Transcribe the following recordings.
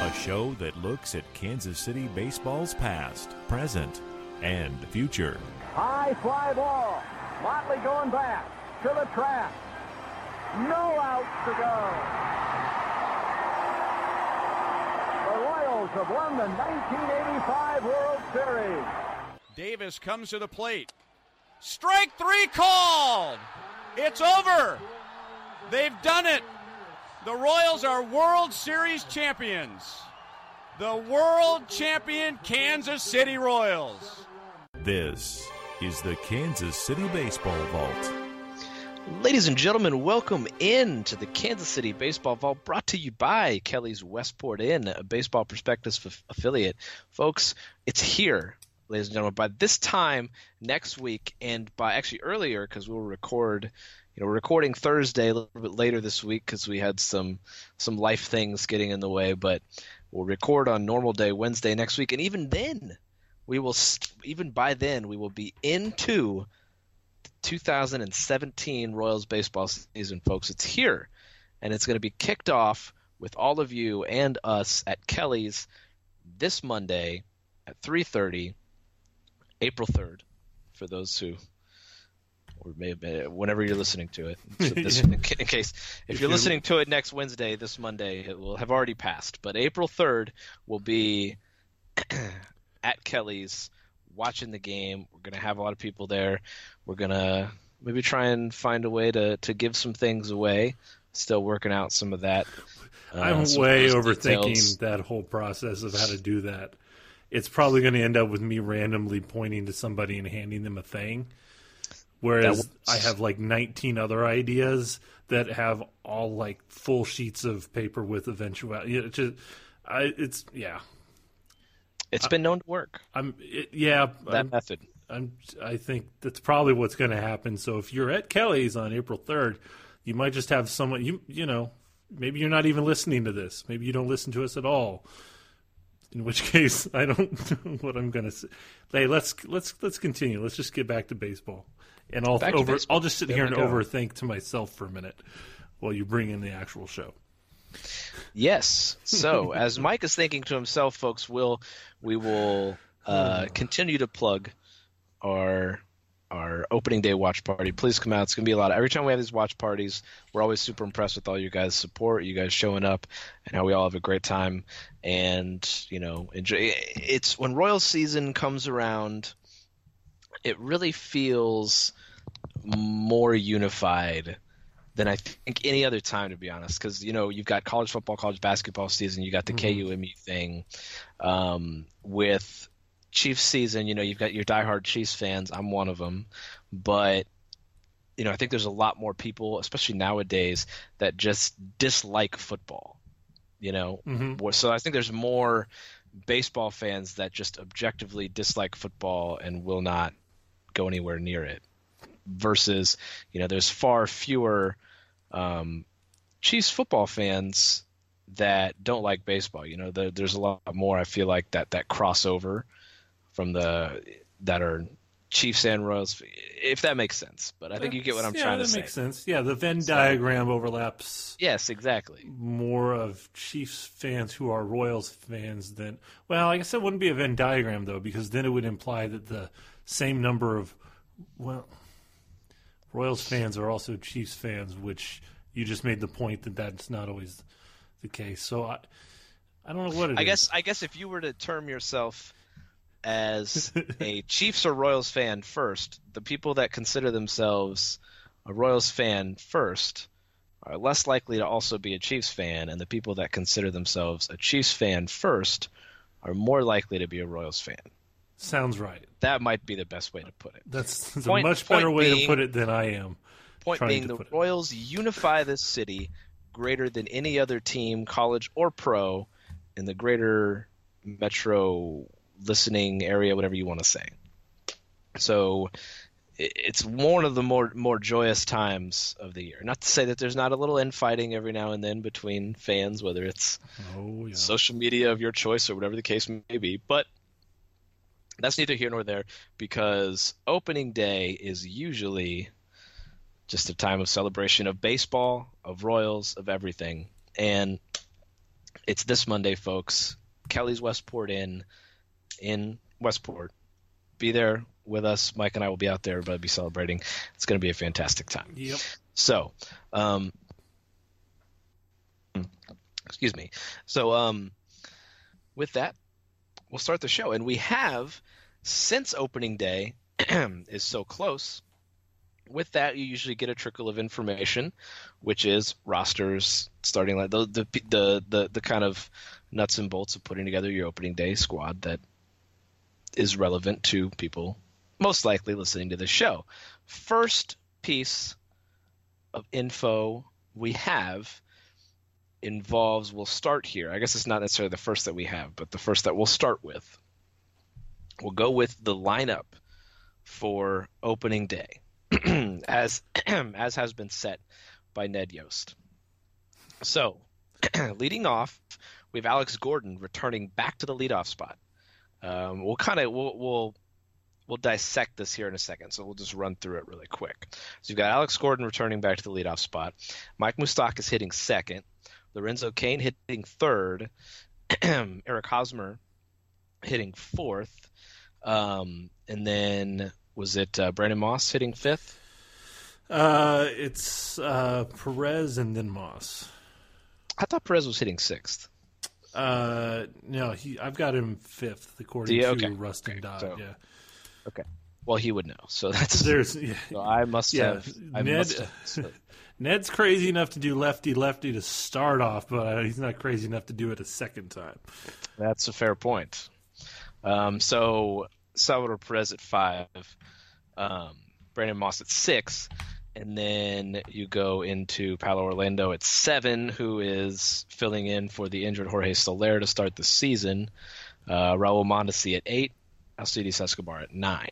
a show that looks at Kansas City baseball's past, present, and future. High fly ball. Motley going back to the track. No outs to go. The Royals have won the 1985 World Series. Davis comes to the plate. Strike three called. It's over. They've done it. The Royals are World Series champions. The world champion Kansas City Royals. This is the Kansas City Baseball Vault. Ladies and gentlemen, welcome in to the Kansas City Baseball Vault, brought to you by Kelly's Westport Inn, a Baseball Prospectus affiliate. Folks, it's here, ladies and gentlemen. By this time next week, and by actually earlier, because we'll record, we're recording Thursday, a little bit later this week because we had some life things getting in the way, but we'll record on normal day Wednesday next week, and even then, even by then, we will be into 2017 Royals baseball season, folks. It's here, and it's going to be kicked off with all of you and us at Kelly's this Monday at 3:30, April 3rd, for those who, or maybe whenever you're listening to it. So this, in case if you're listening to it next Wednesday, this Monday, it will have already passed. But April 3rd will be at Kelly's, watching the game. We're going to have a lot of people there. We're going to maybe try and find a way to give some things away. Still working out some of that. I'm way overthinking details. That whole process of how to do that. It's probably going to end up with me randomly pointing to somebody and handing them a thing. Whereas I have like 19 other ideas that have all like full sheets of paper with eventuality. It's been known to work. Method. I think that's probably what's going to happen. So if you're at Kelly's on April 3rd, you might just have someone, maybe you're not even listening to this. Maybe you don't listen to us at all. In which case, I don't know what I'm going to say. Hey, let's continue. Let's just get back to baseball. And I'll just sit here and overthink to myself for a minute while you bring in the actual show. Yes. So as Mike is thinking to himself, folks, we will continue to plug our opening day watch party. Please come out. It's going to be a lot. Every time we have these watch parties, we're always super impressed with all you guys' support, you guys showing up, and how we all have a great time. And enjoy. It's when Royals season comes around, it really feels more unified than I think any other time, to be honest, because you've got college football, college basketball season, you got the KUMU thing, with Chiefs season. You've got your diehard Chiefs fans. I'm one of them, but I think there's a lot more people, especially nowadays, that just dislike football. So I think there's more baseball fans that just objectively dislike football and will not go anywhere near it. Versus, there's far fewer Chiefs football fans that don't like baseball. There's a lot more, I feel like, that crossover from that are Chiefs and Royals, if that makes sense. But I think you get what I'm trying to say. Yeah, that makes sense. Yeah, the Venn diagram overlaps. Yes, exactly. More of Chiefs fans who are Royals fans than – well, I guess it wouldn't be a Venn diagram, though, because then it would imply that the same number of – Royals fans are also Chiefs fans, which you just made the point that that's not always the case. So I don't know what it is. I guess if you were to term yourself as a Chiefs or Royals fan first, the people that consider themselves a Royals fan first are less likely to also be a Chiefs fan, and the people that consider themselves a Chiefs fan first are more likely to be a Royals fan. Sounds right. That might be the best way to put it. That's a much better way to put it than I am. Point being, the Royals unify this city greater than any other team, college or pro, in the greater metro listening area, whatever you want to say. So it's one of the more joyous times of the year. Not to say that there's not a little infighting every now and then between fans, whether it's social media of your choice or whatever the case may be, but that's neither here nor there, because opening day is usually just a time of celebration of baseball, of Royals, of everything. And It's this Monday, folks. Kelly's Westport Inn in Westport. Be there with us. Mike and I will be out there. Everybody will be celebrating. It's going to be a fantastic time. Yep. So, excuse me. So, with that, we'll start the show. And we have, since opening day is so close, with that, you usually get a trickle of information, which is rosters, starting like the kind of nuts and bolts of putting together your opening day squad that is relevant to people most likely listening to the show. First piece of info we have involves, we'll start here. I guess it's not necessarily the first that we have, but the first that we'll start with. We'll go with the lineup for opening day, as has been set by Ned Yost. So, leading off, we have Alex Gordon returning back to the leadoff spot. We'll dissect this here in a second, so we'll just run through it really quick. So you've got Alex Gordon returning back to the leadoff spot. Mike Moustakas hitting second. Lorenzo Cain hitting third. Eric Hosmer hitting fourth. And then was it Brandon Moss hitting fifth? It's Perez and then Moss. I thought Perez was hitting sixth. No, I've got him fifth according to Rustin Dodd. So, yeah. Okay. Well, he would know. So that's So I must have. Ned's crazy enough to do lefty to start off, but he's not crazy enough to do it a second time. That's a fair point. So Salvador Perez at 5, Brandon Moss at 6, and then you go into Paolo Orlando at 7, who is filling in for the injured Jorge Soler to start the season. Raul Mondesi at 8, Alcides Escobar at 9.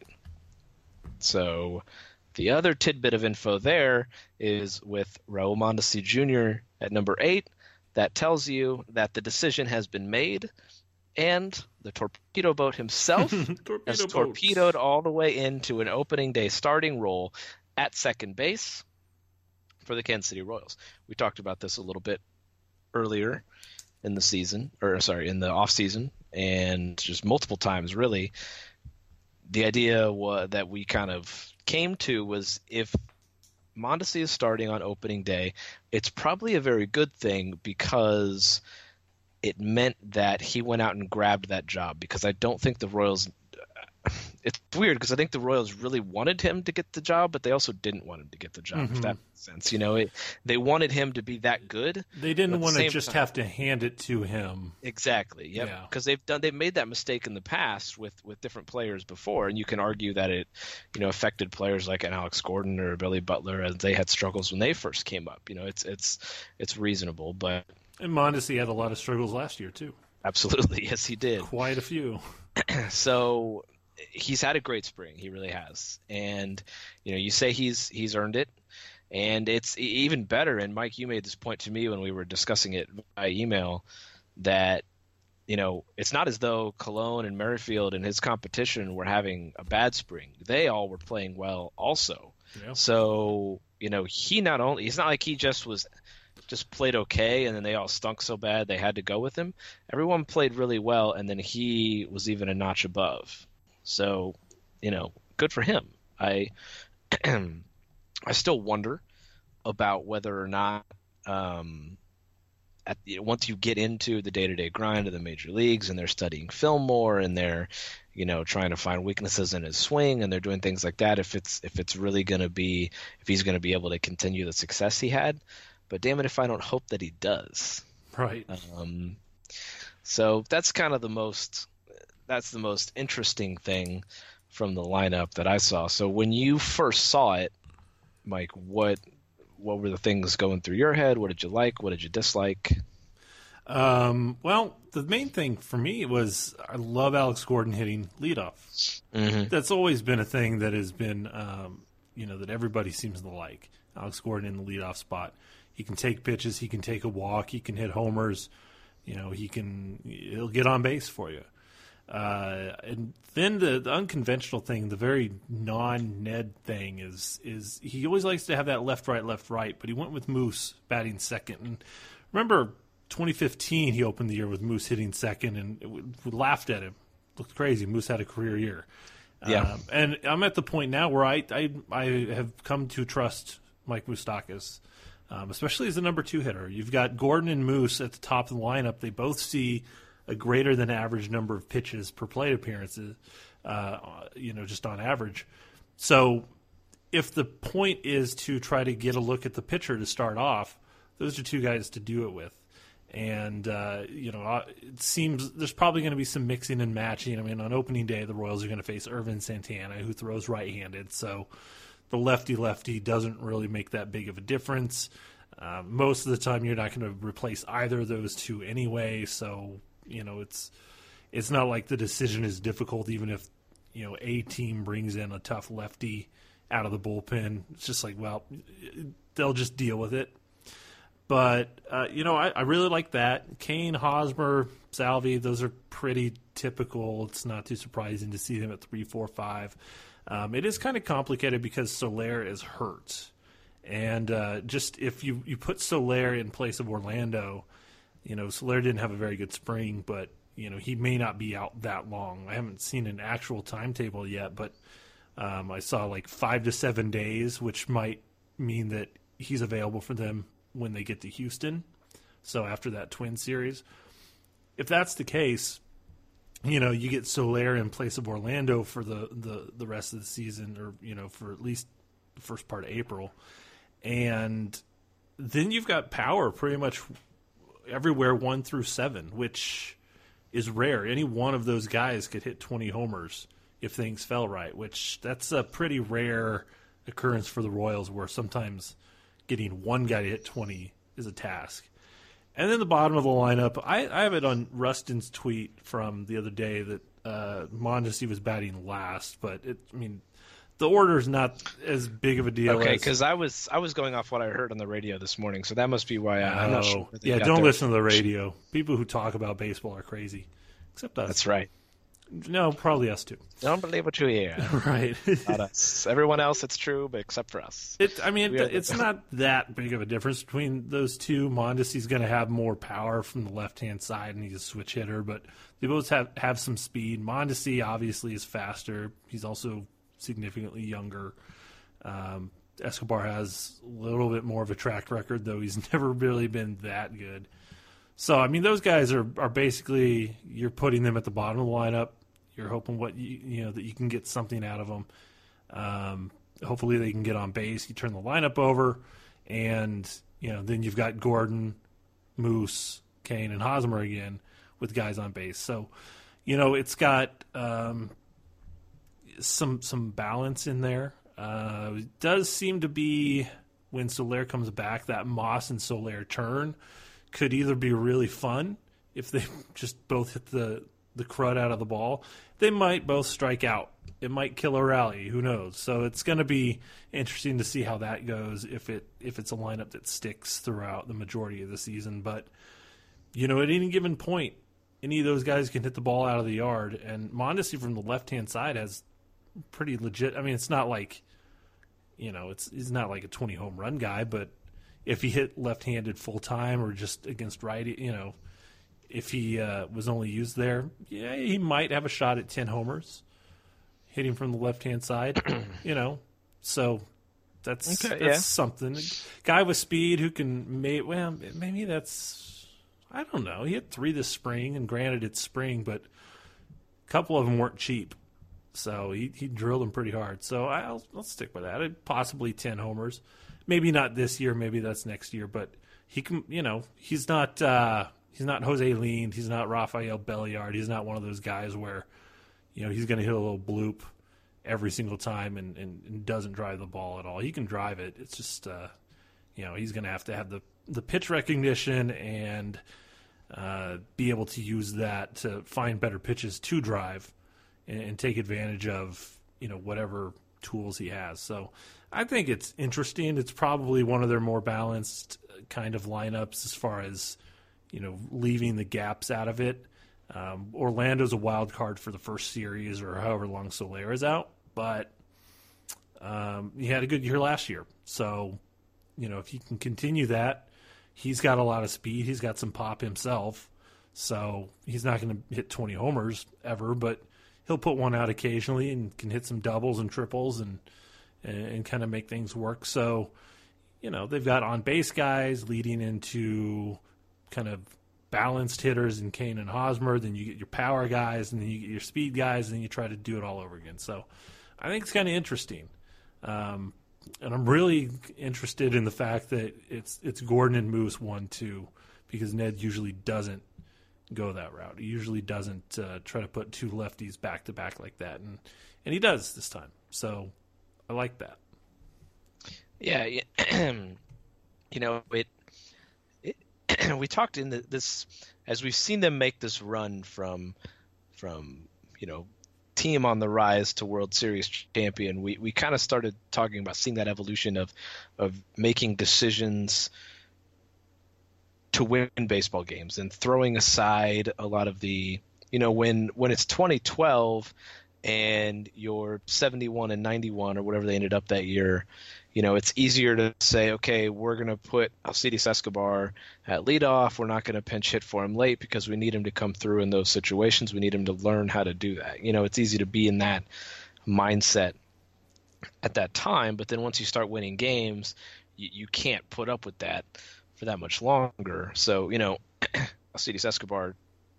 So the other tidbit of info there is with Raul Mondesi Jr. at number 8. That tells you that the decision has been made, and the torpedo boat himself has torpedoed all the way into an opening day starting role at second base for the Kansas City Royals. We talked about this a little bit earlier in the season, in the off season, and just multiple times really. The idea that we kind of came to was, if Mondesi is starting on opening day, it's probably a very good thing, because it meant that he went out and grabbed that job, because I don't think the Royals – it's weird because I think the Royals really wanted him to get the job, but they also didn't want him to get the job, if that makes sense. You know, they wanted him to be that good. They didn't want to just have to hand it to him. Exactly, yep. Yeah. Because they've made that mistake in the past with different players before, and you can argue that it, affected players like an Alex Gordon or Billy Butler, as they had struggles when they first came up. It's reasonable, but – And Mondesi had a lot of struggles last year too. Absolutely, yes, he did. Quite a few. So he's had a great spring. He really has. And, you say he's earned it. And it's even better. And, Mike, you made this point to me when we were discussing it by email, that, it's not as though Colon and Merrifield and his competition were having a bad spring. They all were playing well also. Yeah. So, he's not like he just played okay and then they all stunk so bad they had to go with him. Everyone played really well, and then he was even a notch above. So, good for him. I still wonder about whether or not once you get into the day-to-day grind of the major leagues and they're studying film more and they're trying to find weaknesses in his swing and they're doing things like that, if he's going to be able to continue the success he had. But damn it if I don't hope that he does. Right. So that's kind of the most interesting thing from the lineup that I saw. So when you first saw it, Mike, what were the things going through your head? What did you like? What did you dislike? Well, the main thing for me was I love Alex Gordon hitting leadoff. Mm-hmm. That's always been a thing that has been, that everybody seems to like. Alex Gordon in the leadoff spot. He can take pitches. He can take a walk. He can hit homers. He'll get on base for you. And then the unconventional thing, the very non-Ned thing is he always likes to have that left, right, but he went with Moose batting second. And remember, 2015, he opened the year with Moose hitting second, and we laughed at him. Looked crazy. Moose had a career year. Yeah. And I'm at the point now where I have come to trust Mike Moustakas, especially as the number 2 hitter. You've got Gordon and Moose at the top of the lineup. They both see a greater than average number of pitches per plate appearances, just on average. So if the point is to try to get a look at the pitcher to start off, those are 2 guys to do it with. And, it seems there's probably going to be some mixing and matching. I mean, on opening day, the Royals are going to face Ervin Santana, who throws right-handed. So the lefty-lefty doesn't really make that big of a difference. Most of the time, you're not going to replace either of those 2 anyway. So, it's not like the decision is difficult, even if, a team brings in a tough lefty out of the bullpen. It's just like, well, they'll just deal with it. But, I really like that. Kane, Hosmer, Salvi, those are pretty typical. It's not too surprising to see them at 3, 4, 5. It is kind of complicated because Soler is hurt. And just if you put Soler in place of Orlando, Soler didn't have a very good spring, but, he may not be out that long. I haven't seen an actual timetable yet, but I saw like 5 to 7 days, which might mean that he's available for them when they get to Houston, so after that twin series. If that's the case, you get Soler in place of Orlando for the rest of the season, or for at least the first part of April, and then you've got power pretty much everywhere 1 through 7, which is rare. Any one of those guys could hit 20 homers if things fell right, which that's a pretty rare occurrence for the Royals, where sometimes getting one guy to hit 20 is a task. And then the bottom of the lineup, I have it on Rustin's tweet from the other day that Mondesi was batting last, but the order is not as big of a deal. Okay, because I was going off what I heard on the radio this morning, so that must be why I'm not sure. Yeah, don't listen to the radio. People who talk about baseball are crazy, except us. That's right. No, probably us too. Don't believe what you hear. Right. Not us. Everyone else, it's true, but except for us. It's not that big of a difference between those 2. Mondesi's going to have more power from the left-hand side, and he's a switch hitter, but they both have some speed. Mondesi obviously is faster. He's also significantly younger. Escobar has a little bit more of a track record, though he's never really been that good. So, those guys are basically, you're putting them at the bottom of the lineup. You're hoping that you can get something out of them. Hopefully they can get on base. You turn the lineup over, and then you've got Gordon, Moose, Kane, and Hosmer again with guys on base. So, it's got some balance in there. It does seem to be, when Soler comes back, that Moss and Soler turn could either be really fun if they just both hit the crud out of the ball. They might both strike out. It might kill a rally. Who knows? So it's going to be interesting to see how that goes if it's a lineup that sticks throughout the majority of the season. But, at any given point, any of those guys can hit the ball out of the yard. And Mondesi from the left-hand side has pretty legit. It's not like, he's not like a 20 home run guy, but if he hit left-handed full-time or just against righty, if he was only used there, yeah, he might have a shot at 10 homers hitting from the left-hand side, So that's something. A guy with speed who can maybe that's, I don't know. He hit 3 this spring, and granted it's spring, but a couple of them weren't cheap. So he drilled them pretty hard. So I'll stick with that. Possibly 10 homers. Maybe not this year. Maybe that's next year. But he can. He's not Jose Lean. He's not Rafael Belliard. He's not one of those guys where, he's going to hit a little bloop every single time and doesn't drive the ball at all. He can drive it. It's just he's going to have the pitch recognition and be able to use that to find better pitches to drive and take advantage of, whatever tools he has. So I think it's interesting. It's probably one of their more balanced kind of lineups as far as, leaving the gaps out of it. Orlando's a wild card for the first series or however long Soler is out, but he had a good year last year. So, if he can continue that, He's got a lot of speed. He's got some pop himself. So he's not going to hit 20 homers ever, but he'll put one out occasionally and can hit some doubles and triples and kind of make things work. So, they've got on-base guys leading into kind of balanced hitters in Kane and Hosmer. Then you get your power guys, and then you get your speed guys, and then you try to do it all over again. So I think it's kind of interesting. And I'm really interested in the fact that it's Gordon and Moose 1-2, because Ned usually doesn't go that route. He usually doesn't try to put two lefties back to back like that, and he does this time. So I like that. Yeah, we talked in this as we've seen them make this run from team on the rise to World Series champion. We kind of started talking about seeing that evolution of making decisions to win baseball games and throwing aside a lot of the, when it's 2012 and you're 71 and 91 or whatever they ended up that year, it's easier to say, okay, we're going to put Alcides Escobar at leadoff. We're not going to pinch hit for him late because we need him to come through in those situations. We need him to learn how to do that. It's easy to be in that mindset at that time, but then once you start winning games, you can't put up with that for that much longer. So, Alcides Escobar,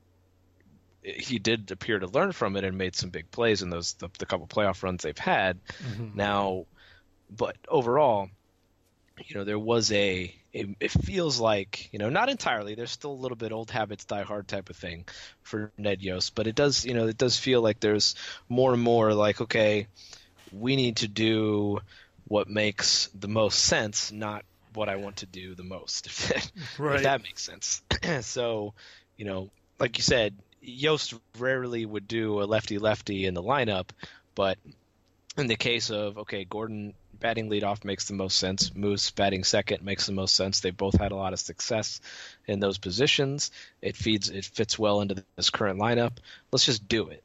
he did appear to learn from it and made some big plays in the couple playoff runs they've had. Mm-hmm. Now, but overall, there was it feels like, not entirely, there's still a little bit old habits die hard type of thing for Ned Yost, but it does feel like there's more and more like, okay, we need to do what makes the most sense, not what I want to do the most, if that makes sense. So, like you said, Yost rarely would do a lefty-lefty in the lineup, but in the case of, okay, Gordon batting leadoff makes the most sense, Moose batting second makes the most sense. They both had a lot of success in those positions. It fits well into this current lineup. Let's just do it,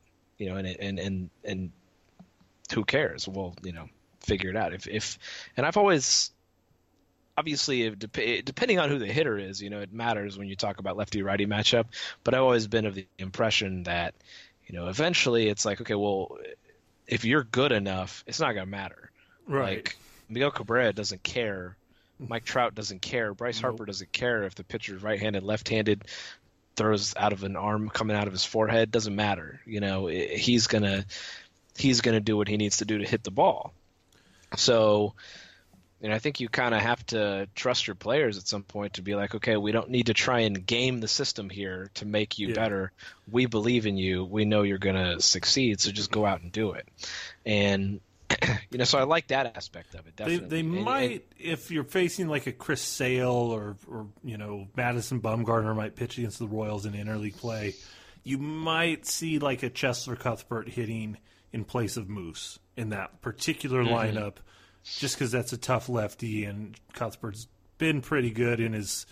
and who cares? We'll, figure it out. And I've always, obviously, depending on who the hitter is, it matters when you talk about lefty-righty matchup. But I've always been of the impression that, eventually it's like, okay, well, if you're good enough, it's not going to matter. Right. Like, Miguel Cabrera doesn't care. Mike Trout doesn't care. Bryce Harper doesn't care if the pitcher's right-handed, left-handed, throws out of an arm coming out of his forehead. Doesn't matter. He's gonna do what he needs to do to hit the ball. So, I think you kind of have to trust your players at some point to be like, okay, we don't need to try and game the system here to make you better. We believe in you. We know you're going to succeed, so just go out and do it. And, so I like that aspect of it, definitely. They might, if you're facing like a Chris Sale or Madison Bumgarner might pitch against the Royals in interleague play, you might see like a Chesler Cuthbert hitting in place of Moose in that particular lineup, just because that's a tough lefty, and Cuthbert's been pretty good in his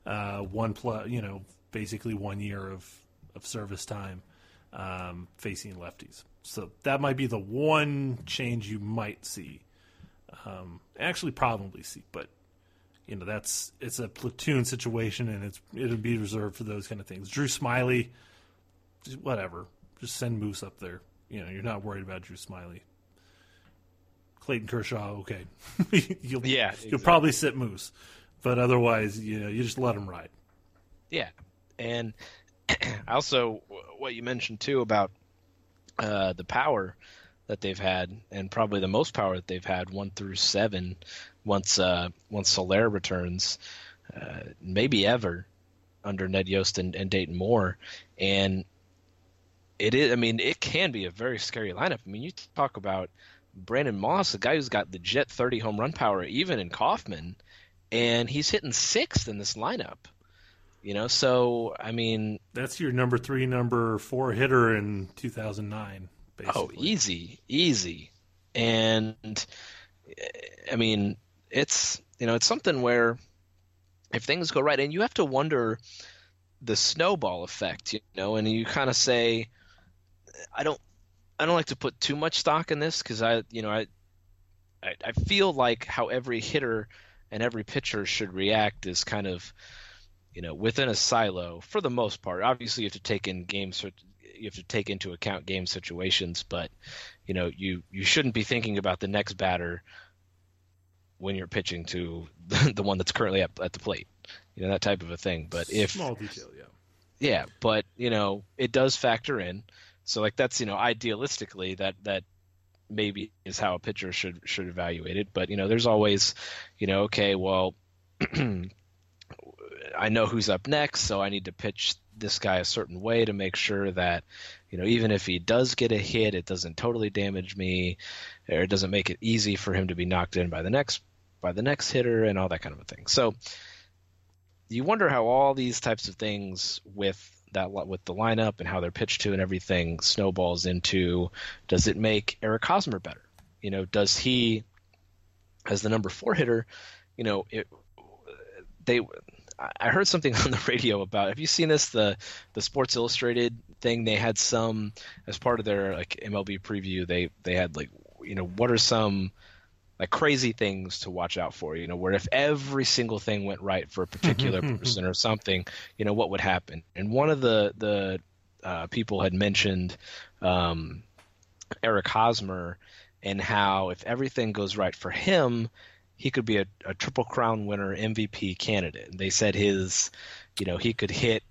basically 1 year of service time facing lefties. So that might be the one change you might see. Actually, probably see, but it's a platoon situation, and it'll be reserved for those kind of things. Drew Smiley, whatever, just send Moose up there. You're not worried about Drew Smiley. Clayton Kershaw, okay. You'll probably sit Moose, but otherwise, you just let him ride. Yeah, and also what you mentioned too about the power that they've had, and probably the most power that they've had 1 through 7 once Soler returns, maybe ever under Ned Yost and Dayton Moore, and it can be a very scary lineup. You talk about Brandon Moss, a guy who's got legit 30 home run power, even in Kauffman, and he's hitting 6th in this lineup. So that's your number 3, number 4 hitter in 2009. Basically. Oh, easy, and it's it's something where if things go right, and you have to wonder the snowball effect, and you kind of say, I don't like to put too much stock in this because I feel like how every hitter and every pitcher should react is kind of, within a silo for the most part. Obviously, you have to take into account game situations, but you shouldn't be thinking about the next batter when you're pitching to the one that's currently at the plate, that type of a thing. But small detail, yeah. Yeah, but it does factor in. So like that's idealistically that maybe is how a pitcher should evaluate it. But there's always okay, well, I know who's up next, so I need to pitch this guy a certain way to make sure that even if he does get a hit, it doesn't totally damage me, or it doesn't make it easy for him to be knocked in by the next hitter and all that kind of a thing. So you wonder how all these types of things with the lineup and how they're pitched to and everything snowballs into, does it make Eric Hosmer better? Does he, as the number 4 hitter, I heard something on the radio about, have you seen this, the Sports Illustrated thing? They had some, as part of their like MLB preview, they had like, what are some like crazy things to watch out for, where if every single thing went right for a particular person or something, what would happen? And one of the people had mentioned Eric Hosmer, and how if everything goes right for him, he could be a Triple Crown winner, MVP candidate. And they said he could hit,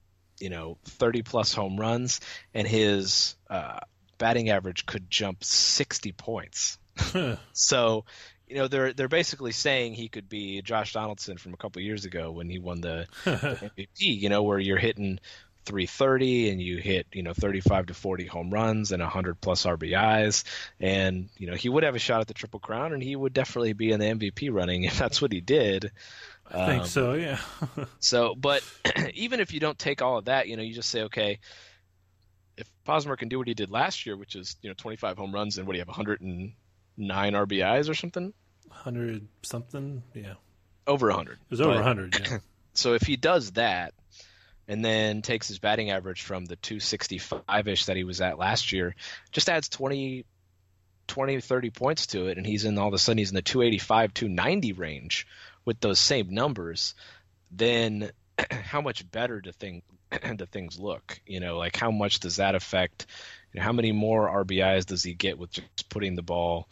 30 plus home runs, and his batting average could jump 60 points. So, they're basically saying he could be Josh Donaldson from a couple years ago when he won the MVP, where you're hitting 330 and you hit 35 to 40 home runs and 100 plus RBIs, and he would have a shot at the Triple Crown, and he would definitely be in the MVP running if that's what he did. I think so, yeah. So, but even if you don't take all of that, you just say, okay, if Hosmer can do what he did last year, which is 25 home runs and what do you have, 109 RBIs or something? 100 something, yeah. Over 100. It was over 100, yeah. So if he does that, and then takes his batting average from the 265-ish that he was at last year, just adds 20, 30 points to it, and all of a sudden he's in the 285, 290 range with those same numbers, then how much better do things look? Like how much does that affect? How many more RBIs does he get with just putting the ball,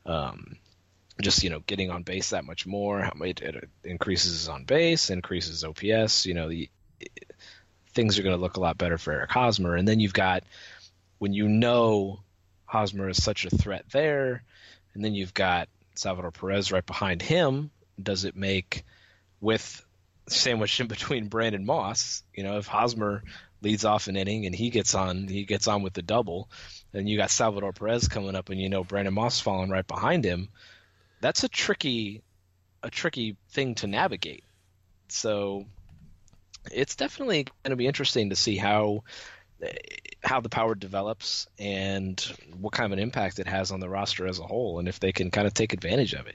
getting on base that much more? How much it increases his on base, increases OPS, things are going to look a lot better for Eric Hosmer. And then you've got, when Hosmer is such a threat there, and then you've got Salvador Perez right behind him, does it make, with sandwiched in between Brandon Moss, if Hosmer leads off an inning and he gets on with the double, and you got Salvador Perez coming up and Brandon Moss falling right behind him, that's a tricky thing to navigate. So it's definitely going to be interesting to see how the power develops and what kind of an impact it has on the roster as a whole, and if they can kind of take advantage of it.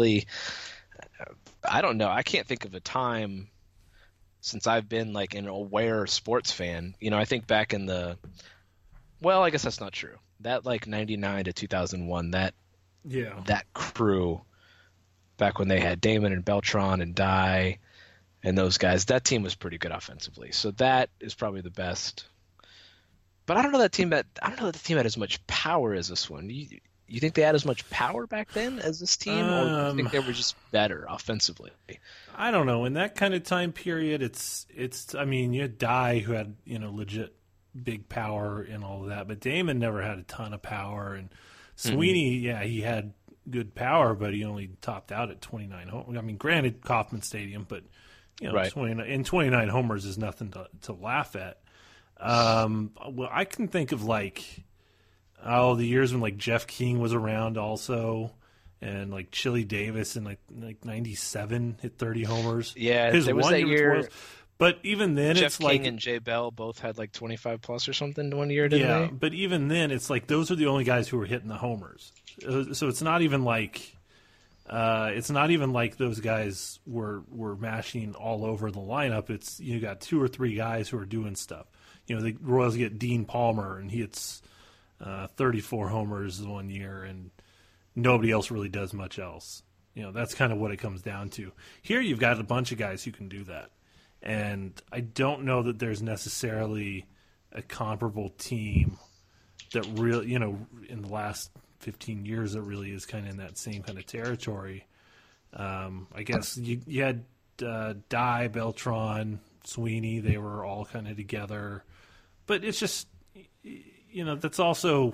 I don't know. I can't think of a time since I've been like an aware sports fan. I think back in I guess that's not true. That like 99 to 2001, that crew back when they had Damon and Beltran and Dye and those guys, that team was pretty good offensively. So that is probably the best. But I don't know that the team had as much power as this one. You think they had as much power back then as this team, or do you think they were just better offensively? I don't know. In that kind of time period, it's. I mean, you had Dye who had legit big power and all of that, but Damon never had a ton of power, and Sweeney, he had good power, but he only topped out at 29 homers. I mean, granted, Kauffman Stadium, but. Right. 29 homers is nothing to laugh at. Well, I can think of the years when like Jeff King was around also, and like Chili Davis in like 97 hit 30 homers. Yeah, there was that year. But even then, Jeff it's King like and Jay Bell both had like 25 plus or something one year, didn't they? Yeah, but even then, it's like those are the only guys who were hitting the homers. So it's not even like. It's not even like those guys were mashing all over the lineup. It's you got 2 or 3 guys who are doing stuff. The Royals get Dean Palmer, and he hits 34 homers one year, and nobody else really does much else. That's kind of what it comes down to. Here you've got a bunch of guys who can do that. And I don't know that there's necessarily a comparable team that really, in the last 15 years that really is kind of in that same kind of territory. I guess you had Dye, Beltran, Sweeney. They were all kind of together. But it's just, that's also,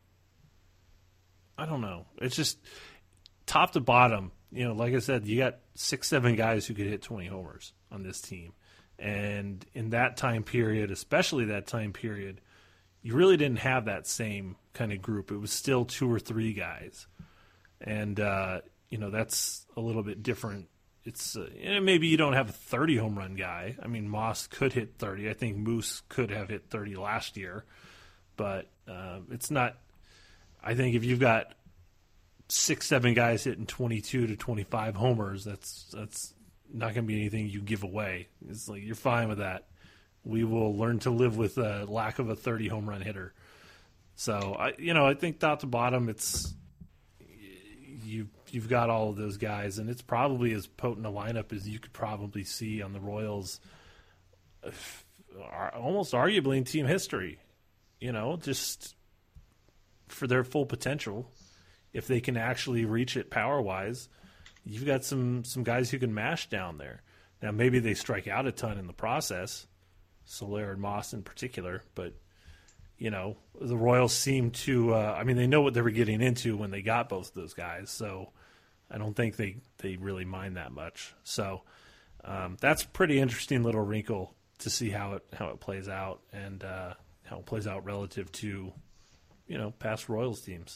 I don't know. It's just top to bottom. Like I said, you got 6-7 guys who could hit 20 homers on this team. And in that time period, especially that time period, you really didn't have that same kind of group. It was still 2 or 3 guys. And, that's a little bit different. It's maybe you don't have a 30 home run guy. I mean, Moss could hit 30. I think Moose could have hit 30 last year. But it's not – I think if you've got 6-7 guys hitting 22 to 25 homers, that's not going to be anything you give away. It's like you're fine with that. We will learn to live with a lack of a 30 home run hitter. So I think top to bottom, it's you've got all of those guys, and it's probably as potent a lineup as you could probably see on the Royals, almost arguably in team history. Just for their full potential, if they can actually reach it power wise. You've got some guys who can mash down there. Now, maybe they strike out a ton in the process, Soler and Moss in particular, but, the Royals seem to they know what they were getting into when they got both of those guys, so I don't think they really mind that much. So that's a pretty interesting little wrinkle to see how it plays out and how it plays out relative to, past Royals teams.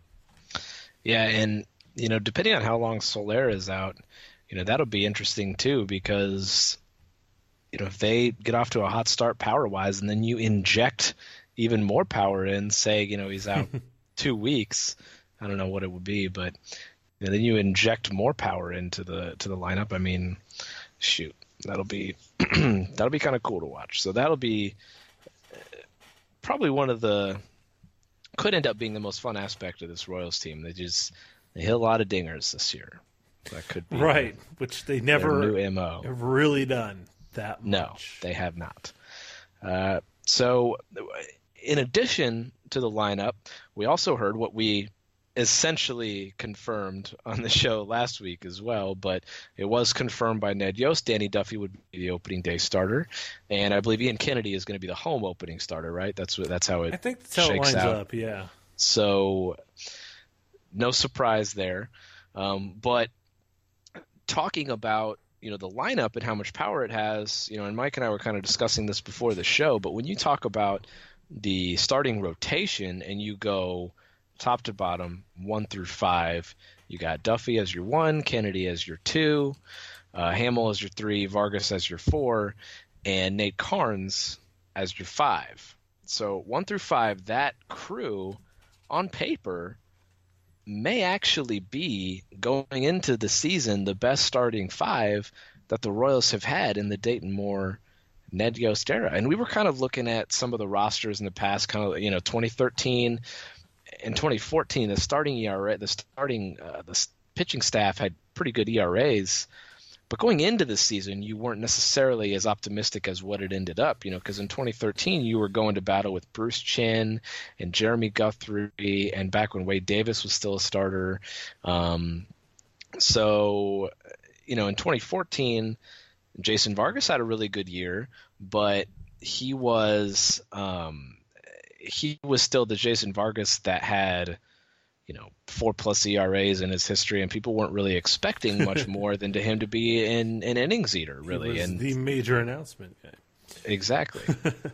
Yeah, and depending on how long Soler is out, that'll be interesting too because, if they get off to a hot start power-wise and then you inject even more power in, say, he's out 2 weeks, I don't know what it would be, but then you inject more power into the lineup. I mean, shoot, that'll be kind of cool to watch. So that'll be probably could end up being the most fun aspect of this Royals team. They hit a lot of dingers this year. That could be right, which they never new MO. have really done that much. No, they have not. So in addition to the lineup, we also heard what we essentially confirmed on the show last week as well, but it was confirmed by Ned Yost. Danny Duffy would be the opening day starter, and I believe Ian Kennedy is going to be the home opening starter, right? That's how it I think that's how shakes it lines out. up, yeah. So no surprise there. But talking about, the lineup and how much power it has, and Mike and I were kind of discussing this before the show, but when you talk about the starting rotation and you go top to bottom, 1 through 5, you got Duffy as your 1, Kennedy as your 2, Hamill as your 3, Vargas as your 4, and Nate Carnes as your 5. So 1 through 5, that crew on paper may actually be, going into the season, the best starting 5 that the Royals have had in the Dayton Moore Ned Yost era. And we were kind of looking at some of the rosters in the past, kind of 2013 and 2014. The starting ERA, the pitching staff had pretty good ERAs. But going into the season, you weren't necessarily as optimistic as what it ended up, because in 2013 you were going to battle with Bruce Chin and Jeremy Guthrie, and back when Wade Davis was still a starter. So, in 2014, Jason Vargas had a really good year, but he was still the Jason Vargas that had 4+ ERAs in his history, and people weren't really expecting much more than to him to be an innings eater, really. He was the major announcement guy. Exactly.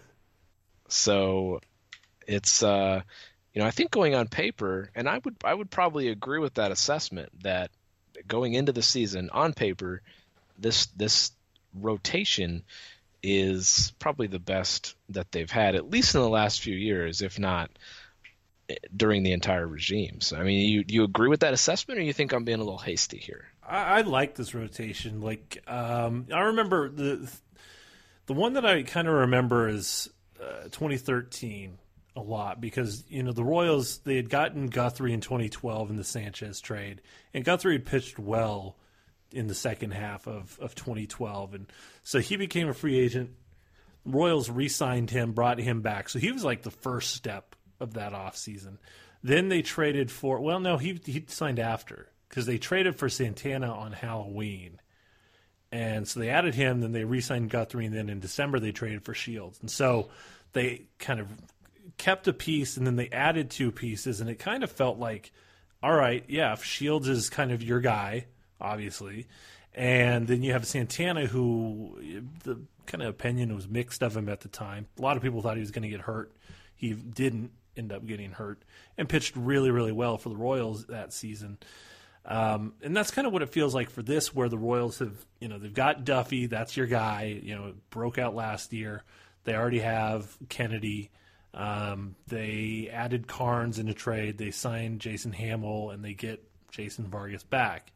So it's I think going on paper, and I would probably agree with that assessment, that going into the season on paper, this rotation is probably the best that they've had, at least in the last few years, if not during the entire regime. So, I mean, you agree with that assessment, or you think I'm being a little hasty here? I like this rotation. Like, I remember the one that I kind of remember is 2013. a lot because, the Royals, they had gotten Guthrie in 2012 in the Sanchez trade, and Guthrie had pitched well in the second half of 2012. And so he became a free agent. Royals re-signed him, brought him back. So he was like the first step of that offseason. Then they traded for, he signed after because they traded for Santana on Halloween. And so they added him, then they re-signed Guthrie, and then in December they traded for Shields. And so they kind of kept a piece, and then they added 2 pieces, and it kind of felt like, all right, yeah, if Shields is kind of your guy, obviously, and then you have Santana, who the kind of opinion was mixed of him at the time. A lot of people thought he was going to get hurt. He didn't end up getting hurt and pitched really, really well for the Royals that season. And that's kind of what it feels like for this, where the Royals have, they've got Duffy, that's your guy, broke out last year. They already have Kennedy. They added Carnes in a trade. They signed Jason Hamill, and they get Jason Vargas back.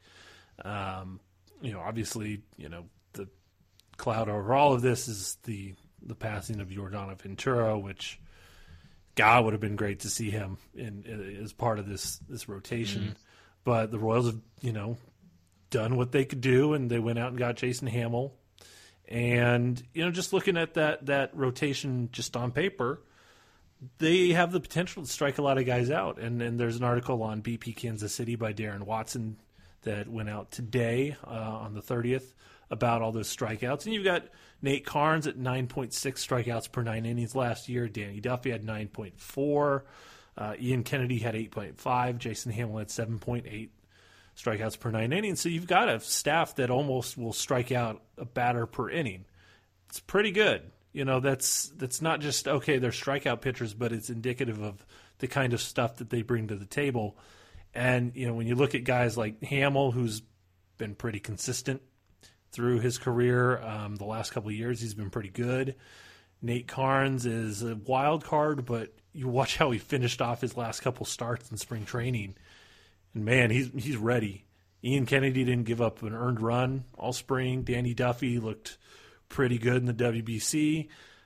Obviously, the cloud over all of this is the passing of Yordano Ventura, which, God, would have been great to see him as part of this rotation. Mm-hmm. But the Royals have, done what they could do, and they went out and got Jason Hamill. And, just looking at that rotation just on paper, they have the potential to strike a lot of guys out. And there's an article on BP Kansas City by Darren Watson that went out today on the 30th about all those strikeouts. And you've got Nate Carnes at 9.6 strikeouts per 9 innings last year. Danny Duffy had 9.4. Ian Kennedy had 8.5. Jason Hamill had 7.8 strikeouts per 9 innings. So you've got a staff that almost will strike out a batter per inning. It's pretty good. That's not just, okay, they're strikeout pitchers, but it's indicative of the kind of stuff that they bring to the table. And, when you look at guys like Hamill, who's been pretty consistent through his career, the last couple of years, he's been pretty good. Nate Carnes is a wild card, but you watch how he finished off his last couple starts in spring training, and man, he's ready. Ian Kennedy didn't give up an earned run all spring. Danny Duffy looked pretty good in the WBC.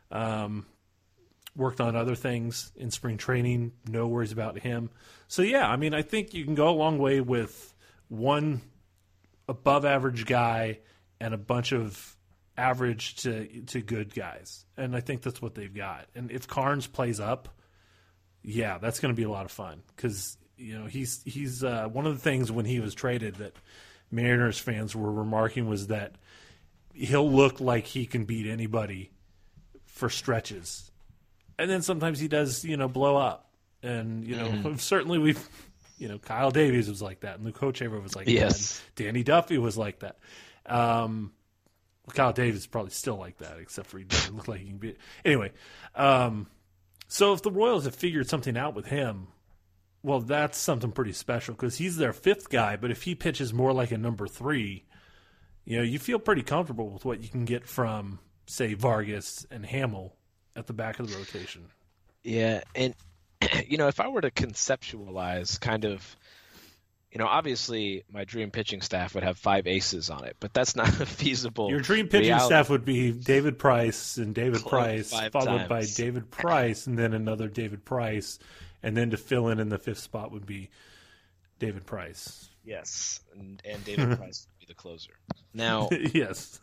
Worked on other things in spring training. No worries about him. So yeah, I think you can go a long way with one above average guy and a bunch of average to good guys. And I think that's what they've got. And if Carnes plays up, yeah, that's going to be a lot of fun because, he's one of the things when he was traded that Mariners fans were remarking was that he'll look like he can beat anybody for stretches. And then sometimes he does, blow up. And, certainly we've, Kyle Davies was like that and Luke Hochevar was like that. And Danny Duffy was like that. Kyle Davis is probably still like that, except for he doesn't look like he can be. Anyway, so if the Royals have figured something out with him, well, that's something pretty special because he's their 5th guy. But if he pitches more like a number 3, you feel pretty comfortable with what you can get from, say, Vargas and Hamill at the back of the rotation. Yeah, and if I were to conceptualize kind of. Obviously, my dream pitching staff would have 5 aces on it, but that's not a feasible. Your dream pitching staff would be David Price and David Price, followed by David Price, and then another David Price, and then to fill in the 5th spot would be David Price. Yes, and David Price would be the closer. Now, yes.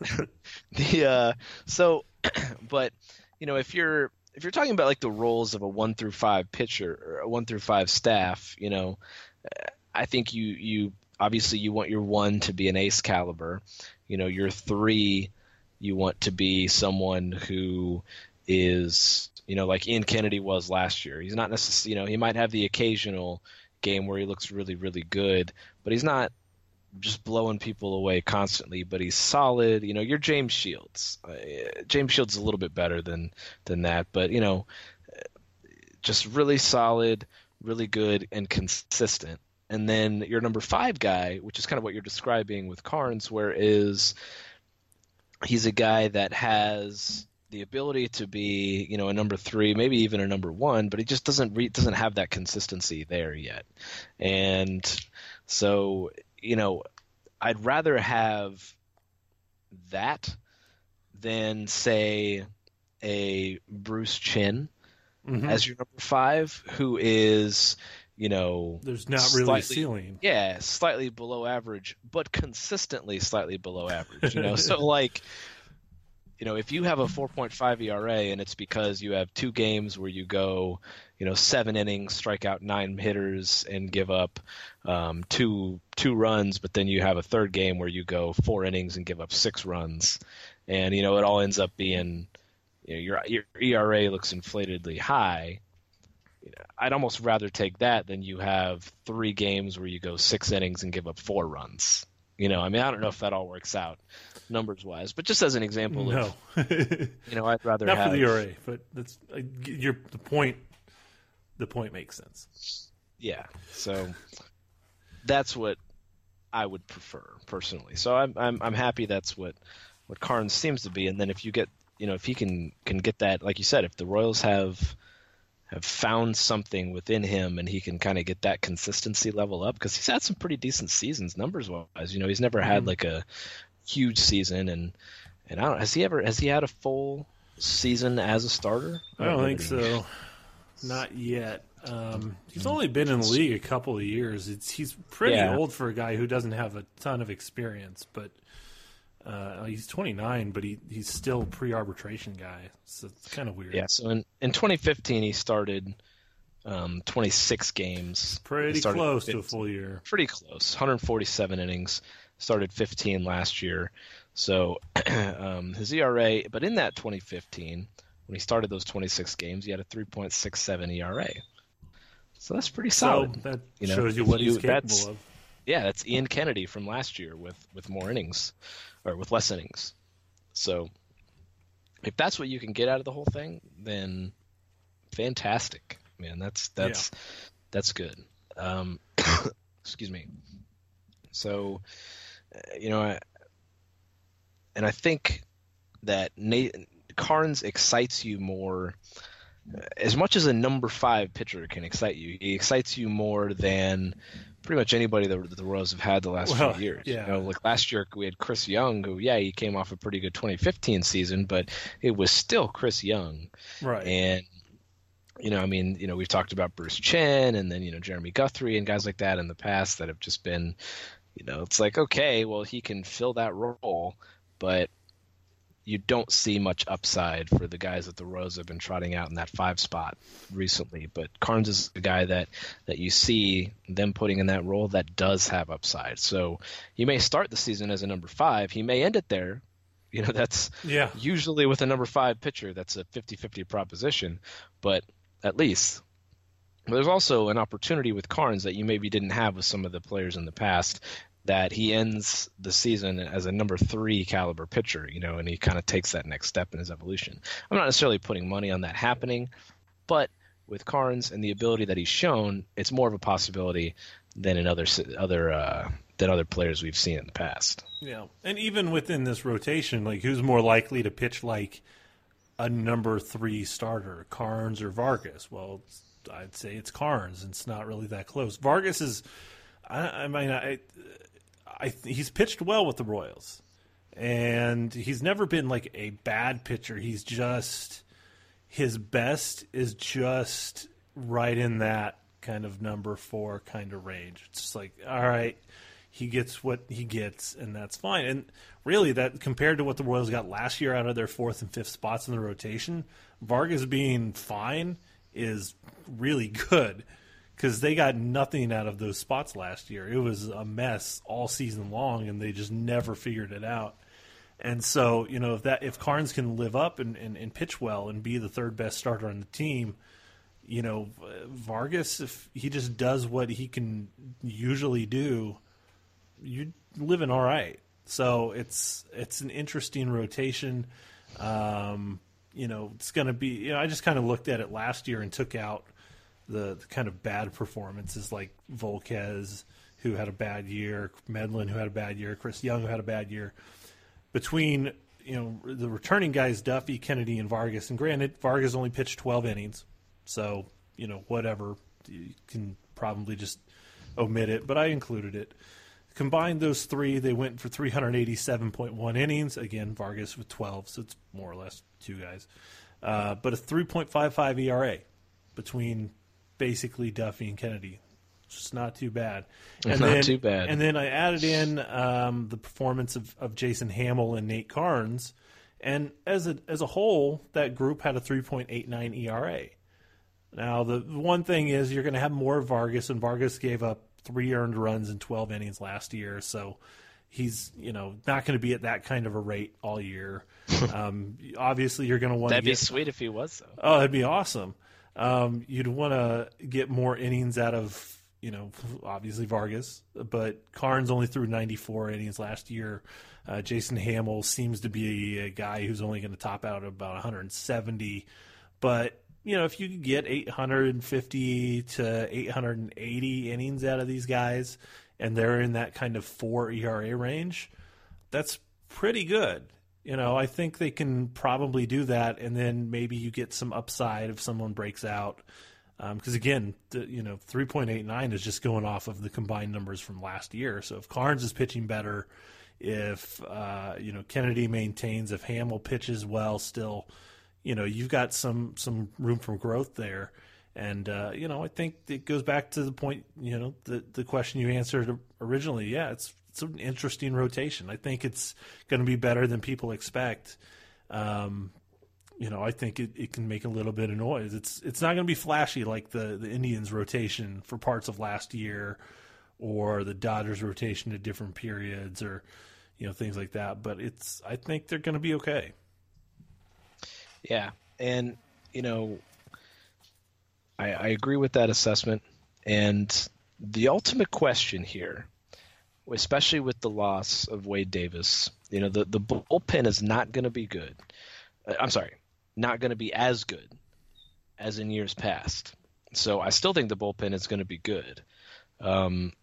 But if you're talking about like the roles of a 1 through 5 pitcher or a 1 through 5 staff, I think you obviously you want your 1 to be an ace caliber. Your 3 you want to be someone who is, like Ian Kennedy was last year. He's not necessarily, he might have the occasional game where he looks really, really good, but he's not just blowing people away constantly, but he's solid. You're James Shields. James Shields is a little bit better than that, but, just really solid, really good, and consistent. And then your number 5 guy, which is kind of what you're describing with Carnes, whereas he's a guy that has the ability to be, a number 3, maybe even a number 1, but he just doesn't have that consistency there yet. And so, I'd rather have that than, say, a Bruce Chin as your number 5, who is, there's not really a ceiling. Yeah, slightly below average, but consistently slightly below average. So if you have a 4.5 ERA and it's because you have 2 games where you go, 7 innings, strike out 9 hitters, and give up 2 runs, but then you have a third game where you go 4 innings and give up 6 runs, and it all ends up being your ERA looks inflatedly high. I'd almost rather take that than you have 3 games where you go 6 innings and give up 4 runs. I don't know if that all works out numbers wise, but just as an example of, I'd rather not have for the ERA, but that's the point. The point makes sense. Yeah. So that's what I would prefer personally. So I'm happy that's what Carnes seems to be. And then if you get, if he can get that, like you said, if the Royals have found something within him and he can kind of get that consistency level up, because he's had some pretty decent seasons numbers wise. He's never had like a huge season, and I don't, has he had a full season as a starter? I don't think so. Not yet. He's only been in the league a couple of years. He's pretty old for a guy who doesn't have a ton of experience, but he's 29, but he's still a pre-arbitration guy, so it's kind of weird. Yeah, so in 2015 he started 26 games. Pretty close to a full year. Pretty close. 147 innings. Started 15 last year. So his ERA, but in that 2015, when he started those 26 games, he had a 3.67 ERA. So that's pretty solid. So that shows you what he's capable of. Yeah, that's Ian Kennedy from last year with more innings, or with less innings. So if that's what you can get out of the whole thing, then fantastic, man. That's good. Excuse me. So, and I think that Carnes excites you more. As much as a number 5 pitcher can excite you, he excites you more than pretty much anybody that the Royals have had the last few years. Yeah. Like last year we had Chris Young, who, he came off a pretty good 2015 season, but it was still Chris Young. Right. And, we've talked about Bruce Chen and then, Jeremy Guthrie and guys like that in the past that have just been, it's like, okay, well, he can fill that role, but you don't see much upside for the guys that the Royals have been trotting out in that 5 spot recently. But Carnes is the guy that you see them putting in that role that does have upside. So he may start the season as a number 5. He may end it there. That's usually with a number 5 pitcher, that's a 50-50 proposition. But at least there's also an opportunity with Carnes that you maybe didn't have with some of the players in the past, that he ends the season as a number 3 caliber pitcher, and he kind of takes that next step in his evolution. I'm not necessarily putting money on that happening, but with Carnes and the ability that he's shown, it's more of a possibility than in other players we've seen in the past. Yeah, and even within this rotation, like, who's more likely to pitch like a number 3 starter, Carnes or Vargas? Well, I'd say it's Carnes, and it's not really that close. Vargas is, he's pitched well with the Royals, and he's never been like a bad pitcher. He's just, his best is just right in that kind of number 4 kind of range. It's just like, all right, he gets what he gets, and that's fine. And really, that compared to what the Royals got last year out of their 4th and 5th spots in the rotation, Vargas being fine is really good, because they got nothing out of those spots last year. It was a mess all season long, and they just never figured it out. And so, if Carnes can live up and pitch well and be the 3rd best starter on the team, Vargas, if he just does what he can usually do, you're living all right. So it's an interesting rotation. It's going to be, I just kind of looked at it last year and took out the kind of bad performances like Volquez, who had a bad year, Medlin, who had a bad year, Chris Young, who had a bad year. Between, the returning guys, Duffy, Kennedy, and Vargas, and granted, Vargas only pitched 12 innings, so, whatever, you can probably just omit it, but I included it. Combined those 3, they went for 387.1 innings. Again, Vargas with 12, so it's more or less 2 guys. But a 3.55 ERA. between basically Duffy and Kennedy. It's just not too bad. And not too bad. And then I added in the performance of Jason Hamill and Nate Carnes. And as a whole, that group had a 3.89 ERA. Now, the one thing is you're going to have more Vargas, and Vargas gave up 3 earned runs in 12 innings last year, so he's not going to be at that kind of a rate all year. Obviously, you're going to want to That'd be sweet if he was, though. Oh, that'd be awesome. You'd want to get more innings out of, obviously Vargas, but Carnes only threw 94 innings last year. Jason Hamill seems to be a guy who's only going to top out about 170, but if you could get 850 to 880 innings out of these guys, and they're in that kind of 4 ERA range, that's pretty good. I think they can probably do that, and then maybe you get some upside if someone breaks out. Because again, 3.89 is just going off of the combined numbers from last year. So if Carnes is pitching better, if Kennedy maintains, if Hamill pitches well still, you've got some room for growth there. And, I think it goes back to the point, the question you answered originally. Yeah, it's an interesting rotation. I think it's going to be better than people expect. I think it can make a little bit of noise. It's not going to be flashy like the Indians rotation for parts of last year, or the Dodgers rotation at different periods, or, things like that. But I think they're going to be okay. Yeah, and I agree with that assessment. And the ultimate question here, especially with the loss of Wade Davis, the bullpen is not going to be good. I'm sorry, not going to be as good as in years past. So I still think the bullpen is going to be good. And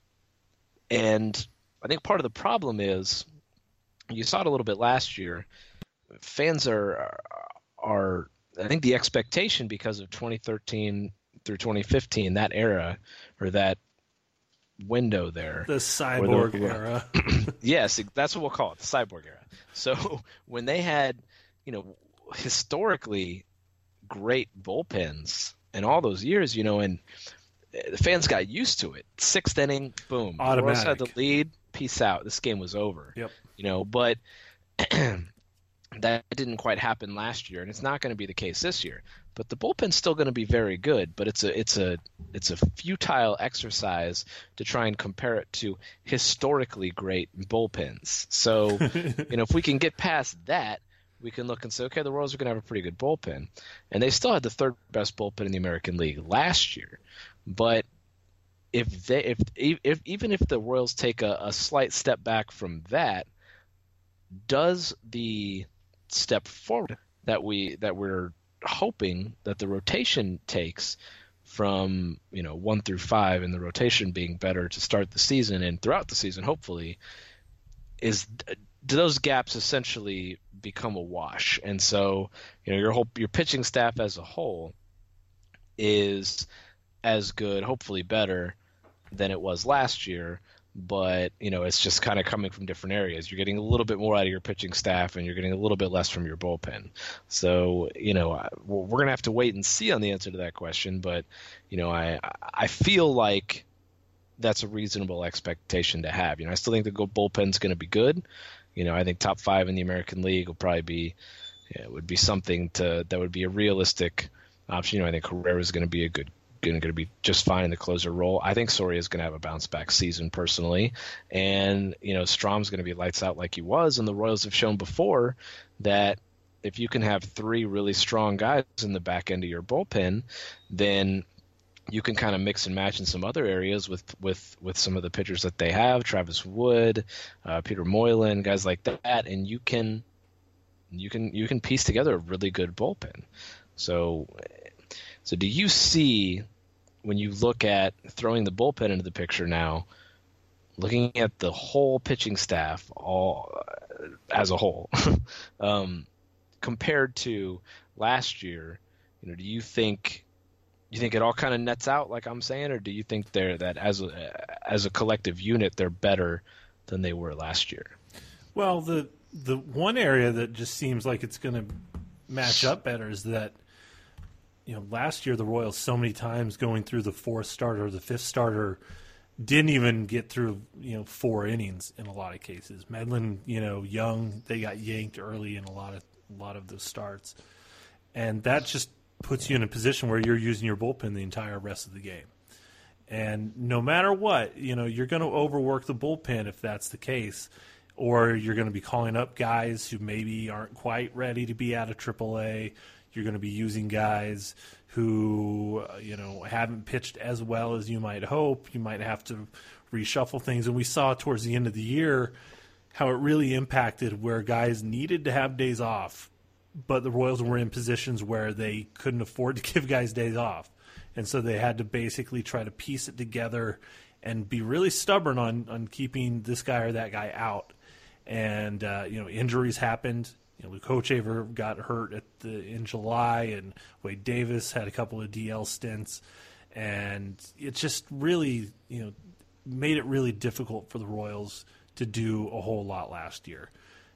I think part of the problem is, you saw it a little bit last year, fans are I think the expectation, because of 2013 through 2015, that era, or that window there. The cyborg era. Yes, that's what we'll call it, the cyborg era. So when they had, historically great bullpens in all those years, and the fans got used to it. 6th inning, boom. Automatic. Royals had the lead, peace out. This game was over. Yep. But that didn't quite happen last year, and it's not going to be the case this year. But the bullpen's still going to be very good, but it's a futile exercise to try and compare it to historically great bullpens. So, if we can get past that, we can look and say, okay, the Royals are going to have a pretty good bullpen. And they still had the 3rd best bullpen in the American League last year. But even if the Royals take a slight step back from that, does the step forward that we're hoping that the rotation takes from 1 through 5, and the rotation being better to start the season and throughout the season, hopefully, do those gaps essentially become a wash? And so your pitching staff as a whole is as good, hopefully better, than it was last year. But, it's just kind of coming from different areas. You're getting a little bit more out of your pitching staff, and you're getting a little bit less from your bullpen. So, we're going to have to wait and see on the answer to that question. But, I feel like that's a reasonable expectation to have. I still think the bullpen's going to be good. I think top 5 in the American League will probably would be something that would be a realistic option. I think Herrera's going to be going to be just fine in the closer role. I think Soria is going to have a bounce back season personally, and Strom's going to be lights out like he was. And the Royals have shown before that if you can have 3 really strong guys in the back end of your bullpen, then you can kind of mix and match in some other areas with some of the pitchers that they have, Travis Wood, Peter Moylan, guys like that, and you can piece together a really good bullpen. So do you see, when you look at throwing the bullpen into the picture now, looking at the whole pitching staff all as a whole, compared to last year, do you think it all kind of nets out like I'm saying, or do you think that as a collective unit they're better than they were last year? Well, the one area that just seems like it's going to match up better is that last year the Royals so many times going through the fourth starter or the fifth starter didn't even get through 4 innings in a lot of cases. Medlin, young, they got yanked early in a lot of those starts, and that just puts you in a position where you're using your bullpen the entire rest of the game. And no matter what, you're going to overwork the bullpen if that's the case, or you're going to be calling up guys who maybe aren't quite ready to be out of AAA. You're going to be using guys who, haven't pitched as well as you might hope. You might have to reshuffle things. And we saw towards the end of the year how it really impacted where guys needed to have days off, but the Royals were in positions where they couldn't afford to give guys days off. And so they had to basically try to piece it together and be really stubborn on keeping this guy or that guy out. And, injuries happened. Luke Hochevar got hurt in July, and Wade Davis had a couple of DL stints. And it just really, made it really difficult for the Royals to do a whole lot last year.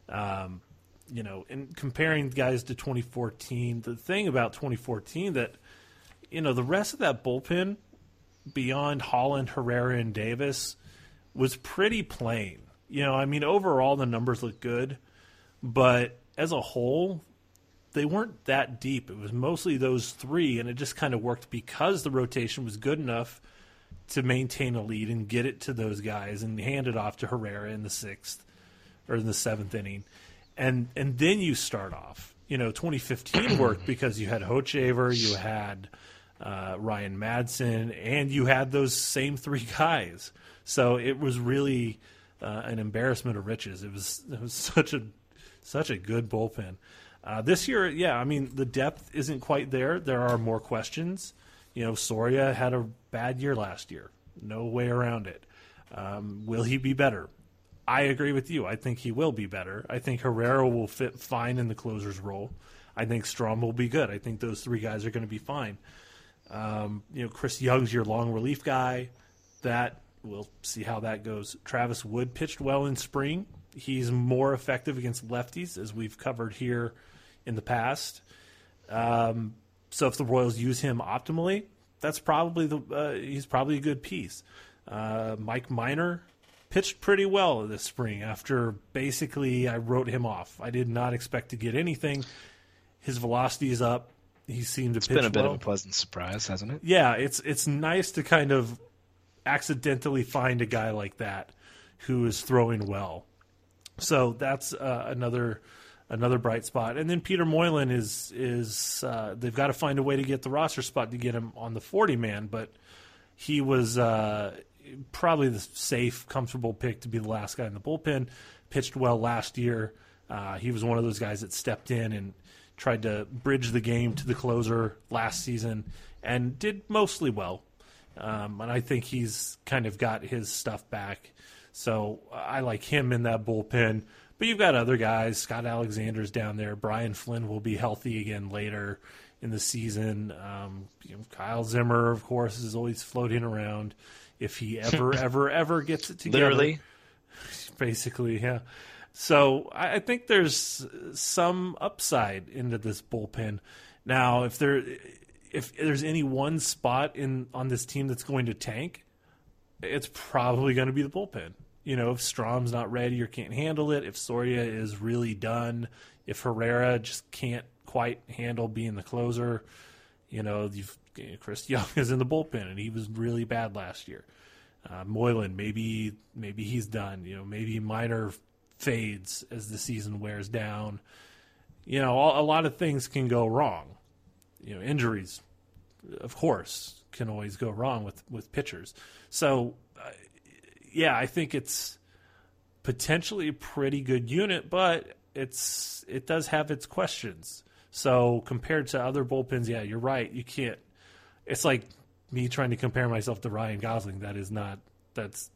And comparing guys to 2014, the thing about 2014 that, the rest of that bullpen beyond Holland, Herrera, and Davis was pretty plain. Overall the numbers look good, but as a whole, they weren't that deep. It was mostly those 3, and it just kind of worked because the rotation was good enough to maintain a lead and get it to those guys and hand it off to Herrera in the 6th or in the 7th inning. And then you start off. 2015 worked because you had Hochevar, you had Ryan Madsen, and you had those same 3 guys. So it was really an embarrassment of riches. It was such a good bullpen. This year, the depth isn't quite there. There are more questions. Soria had a bad year last year. No way around it. Will he be better? I agree with you. I think he will be better. I think Herrera will fit fine in the closer's role. I think Strom will be good. I think those 3 guys are going to be fine. Chris Young's your long relief guy. We'll see how that goes. Travis Wood pitched well in spring. He's more effective against lefties, as we've covered here in the past. So if the Royals use him optimally, that's probably he's probably a good piece. Mike Minor pitched pretty well this spring after basically I wrote him off. I did not expect to get anything. His velocity is up. He seemed to pitch well. It's been a bit of a pleasant surprise, hasn't it? Yeah, it's nice to kind of accidentally find a guy like that who is throwing well. So that's another bright spot. And then Peter Moylan is they've got to find a way to get the roster spot to get him on the 40-man, but he was probably the safe, comfortable pick to be the last guy in the bullpen. Pitched well last year. He was one of those guys that stepped in and tried to bridge the game to the closer last season and did mostly well. And I think he's kind of got his stuff back. So I like him in that bullpen. But you've got other guys. Scott Alexander's down there. Brian Flynn will be healthy again later in the season. Kyle Zimmer, of course, is always floating around. If he ever gets it together. Literally. Basically, yeah. So I think there's some upside into this bullpen. Now, if there's any one spot on this team that's going to tank, it's probably going to be the bullpen. If Strom's not ready or can't handle it, if Soria is really done, if Herrera just can't quite handle being the closer, Chris Young is in the bullpen, and he was really bad last year. Moylan, maybe he's done. Maybe Minor fades as the season wears down. A lot of things can go wrong. Injuries, of course, can always go wrong with pitchers. So, I think it's potentially a pretty good unit, but it does have its questions. So compared to other bullpens, yeah, you're right. You can't. It's like me trying to compare myself to Ryan Gosling. That's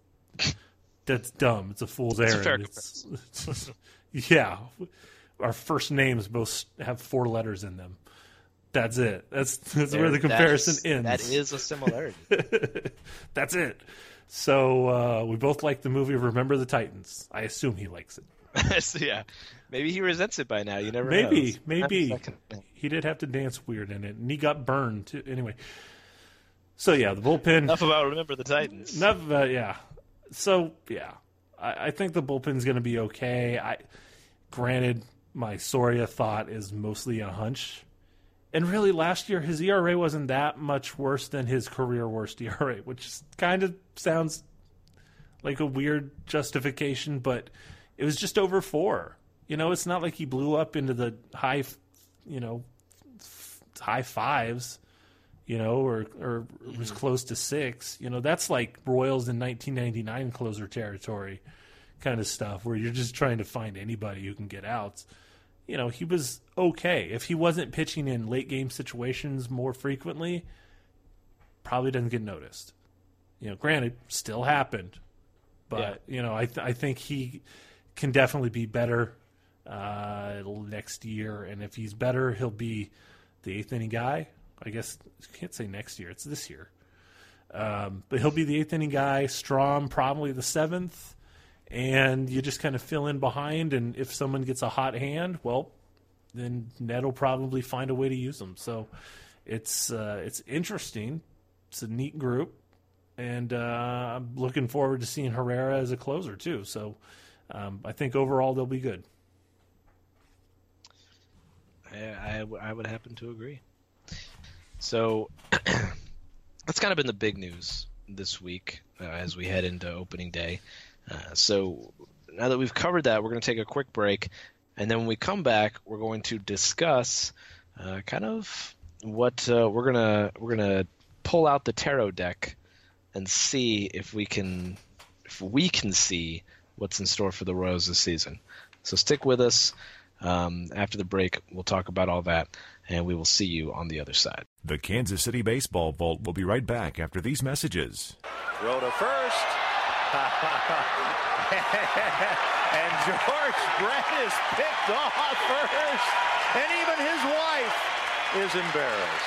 dumb. It's a fool's errand. Yeah, our first names both have 4 letters in them. That's it. That's where the comparison ends. That is a similarity. That's it. So we both like the movie Remember the Titans. I assume he likes it. Yeah, Maybe he resents it by now. You never know. Maybe. He did have to dance weird in it, and he got burned, too. Anyway. So, yeah, the bullpen. Enough about Remember the Titans. Enough about, yeah. So, yeah. I think the bullpen's going to be okay. Granted, my Soria thought is mostly a hunch. And really, last year, his ERA wasn't that much worse than his career worst ERA, which kind of sounds like a weird justification, but it was just over 4. It's not like he blew up into the high fives, or was close to 6. That's like Royals in 1999 closer territory kind of stuff, where you're just trying to find anybody who can get outs. He was okay. If he wasn't pitching in late game situations more frequently, probably doesn't get noticed. Granted, still happened, but I think he can definitely be better next year. And if he's better, he'll be the 8th inning guy. I guess you can't say next year; it's this year. But he'll be the 8th inning guy. Strahm probably the 7th. And you just kind of fill in behind, and if someone gets a hot hand, well, then Ned will probably find a way to use them. So it's interesting. It's a neat group, and I'm looking forward to seeing Herrera as a closer too. So I think overall they'll be good. I would happen to agree. So that's kind of been the big news this week as we head into opening day. So now that we've covered that, we're going to take a quick break, and then when we come back, we're going to discuss kind of what we're gonna pull out the tarot deck and see if we can see what's in store for the Royals this season. So stick with us. After the break, we'll talk about all that, and we will see you on the other side. The Kansas City Baseball Vault will be right back after these messages. Throw to first. And George Brett is picked off first. And even his wife is embarrassed.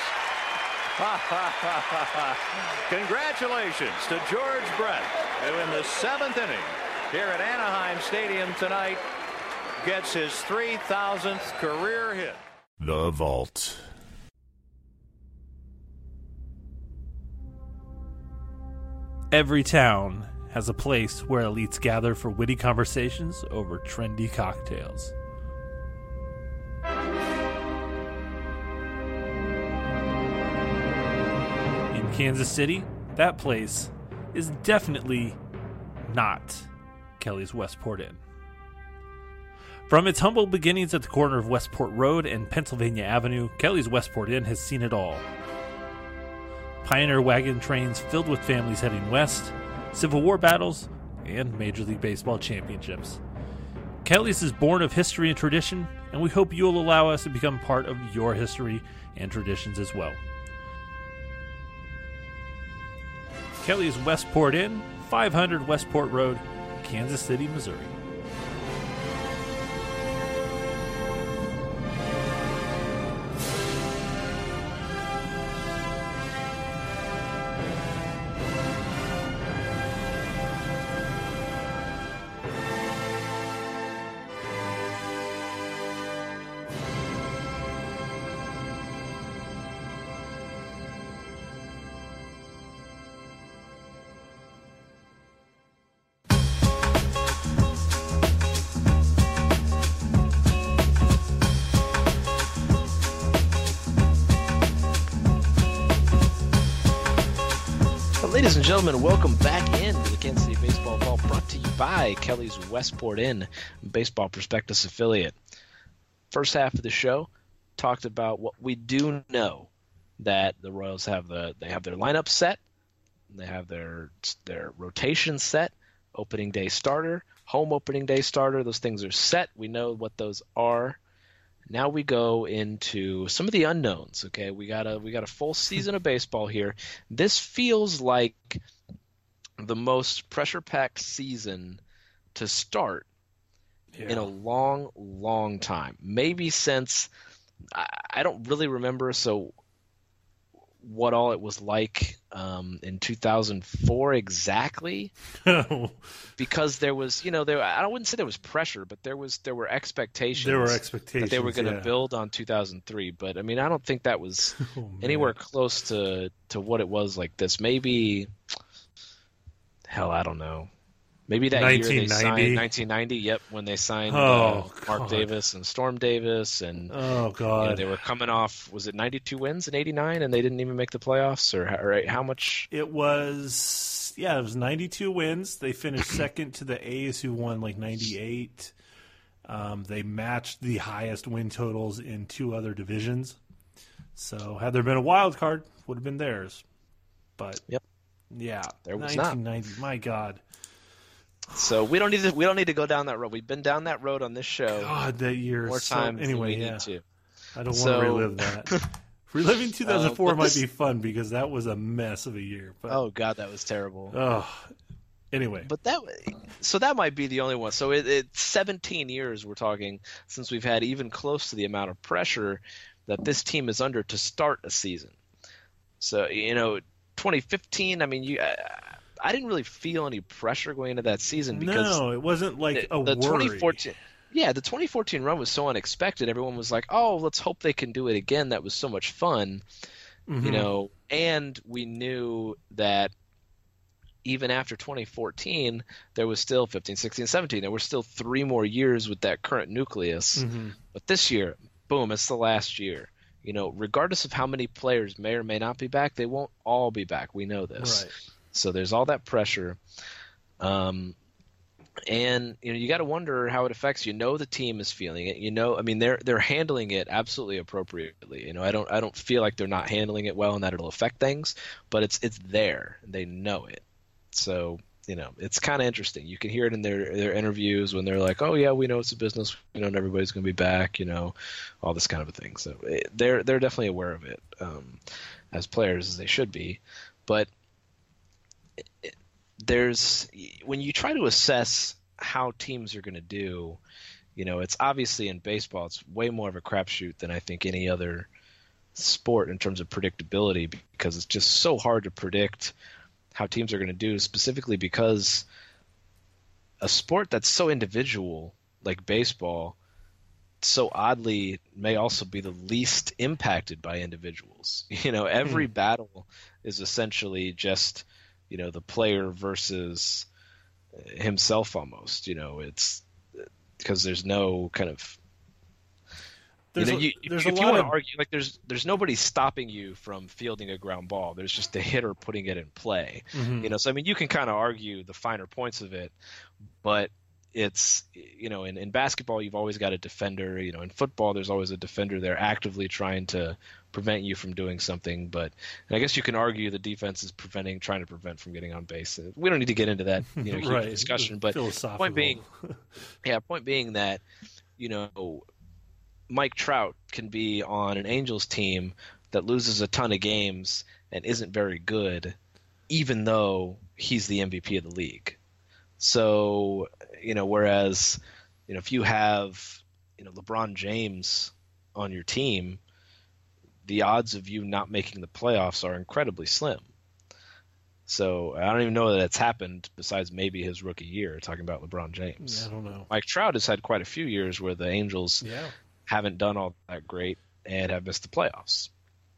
Congratulations to George Brett, who in the 7th inning here at Anaheim Stadium tonight gets his 3,000th career hit. The Vault. Every town has a place where elites gather for witty conversations over trendy cocktails. In Kansas City, that place is definitely not Kelly's Westport Inn. From its humble beginnings at the corner of Westport Road and Pennsylvania Avenue, Kelly's Westport Inn has seen it all. Pioneer wagon trains filled with families heading west, Civil War battles, and Major League Baseball championships. Kelly's is born of history and tradition, and we hope you'll allow us to become part of your history and traditions as well. Kelly's Westport Inn, 500 Westport Road, Kansas City, Missouri. Ladies and gentlemen, welcome back into the Kansas City Baseball Vault, brought to you by Kelly's Westport Inn, Baseball Prospectus affiliate. First half of the show talked about what we do know, that the Royals have their lineup set, they have their rotation set, opening day starter, home opening day starter. Those things are set. We know what those are. Now we go into some of the unknowns. Okay, we got a full season of baseball here. This feels like the most pressure-packed season to start in a long, long time. Maybe since I don't really remember. So what all it was like in 2004 exactly, because there was, I wouldn't say there was pressure, but there were expectations. There were expectations that they were going to build on 2003. But I mean, I don't think that was anywhere close to what it was like this. Maybe, hell, I don't know. Maybe that year they signed 1990. Yep, when they signed Mark Davis and Storm Davis, and they were coming off. Was it 92 wins in '89, and they didn't even make the playoffs, or how much? It was 92 wins. They finished second to the A's, who won like 98. They matched the highest win totals in 2 other divisions. So had there been a wild card, would have been theirs. But there was 1990. Not. My God. So we don't need to go down that road. We've been down that road on this show. God, that year more times than we need to. I don't want to relive that. Reliving 2004 might be fun because that was a mess of a year. But, oh God, that was terrible. Anyway, but that might be the only one. So it's 17 years we're talking since we've had even close to the amount of pressure that this team is under to start a season. So 2015. I mean, I didn't really feel any pressure going into that season because it wasn't like a worry. 2014. Yeah, the 2014 run was so unexpected. Everyone was like, "Oh, let's hope they can do it again." That was so much fun, And we knew that even after 2014, there was still 15, 16, 17. There were still 3 more years with that current nucleus. But this year, boom, it's the last year. Regardless of how many players may or may not be back, they won't all be back. We know this. Right. So there's all that pressure. And you got to wonder how it affects the team is feeling it. I mean they're handling it absolutely appropriately. I don't feel like they're not handling it well and that it'll affect things, but it's there. They know it. So it's kind of interesting. You can hear it in their interviews when they're like, "Oh yeah, we know it's a business. We know everybody's going to be back." All this kind of a thing. So they're definitely aware of it as players, as they should be. But when you try to assess how teams are going to do, it's obviously in baseball, it's way more of a crapshoot than I think any other sport in terms of predictability, because it's just so hard to predict how teams are going to do, specifically because a sport that's so individual like baseball so oddly may also be the least impacted by individuals. Every battle is essentially just the player versus himself almost. It's because there's no kind of if you want to argue, like there's nobody stopping you from fielding a ground ball. There's just the hitter putting it in play. So I mean, you can kind of argue the finer points of it, but it's in basketball you've always got a defender. In football there's always a defender there actively trying to prevent you from doing something. But I guess you can argue the defense is trying to prevent from getting on base. We don't need to get into that huge right. discussion. But point being that Mike Trout can be on an Angels team that loses a ton of games and isn't very good, even though he's the MVP of the league. So, whereas, if you have, LeBron James on your team, the odds of you not making the playoffs are incredibly slim. So I don't even know that it's happened besides maybe his rookie year, talking about LeBron James. Yeah, I don't know. Mike Trout has had quite a few years where the Angels haven't done all that great and have missed the playoffs.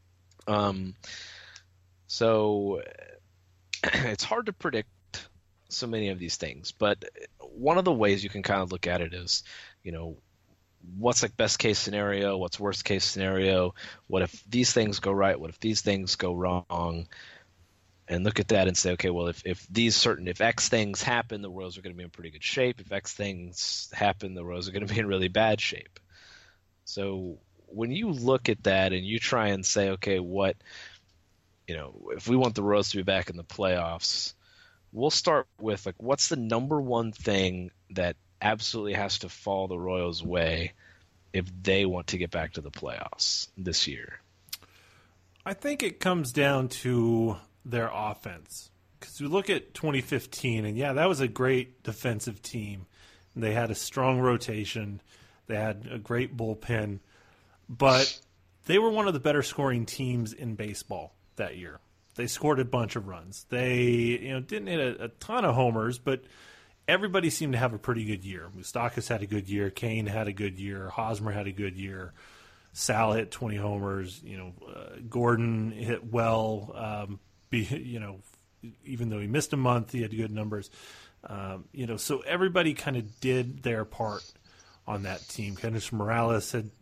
So it's hard to predict so many of these things, but one of the ways you can kind of look at it is, what's like best case scenario, what's worst case scenario, what if these things go right, what if these things go wrong, and look at that and say, okay, well, if X things happen, the Royals are going to be in pretty good shape. If X things happen, the Royals are going to be in really bad shape. So when you look at that and you try and say, okay, if we want the Royals to be back in the playoffs, we'll start with what's the number one thing that absolutely has to fall the Royals' way if they want to get back to the playoffs this year? I think it comes down to their offense. Because we look at 2015, and that was a great defensive team. They had a strong rotation. They had a great bullpen. But they were one of the better scoring teams in baseball that year. They scored a bunch of runs. They didn't hit a ton of homers, but everybody seemed to have a pretty good year. Moustakas had a good year. Kane had a good year. Hosmer had a good year. Sal hit 20 homers. Gordon hit well. Even though he missed a month, he had good numbers. So everybody kind of did their part on that team. Kendrys Morales had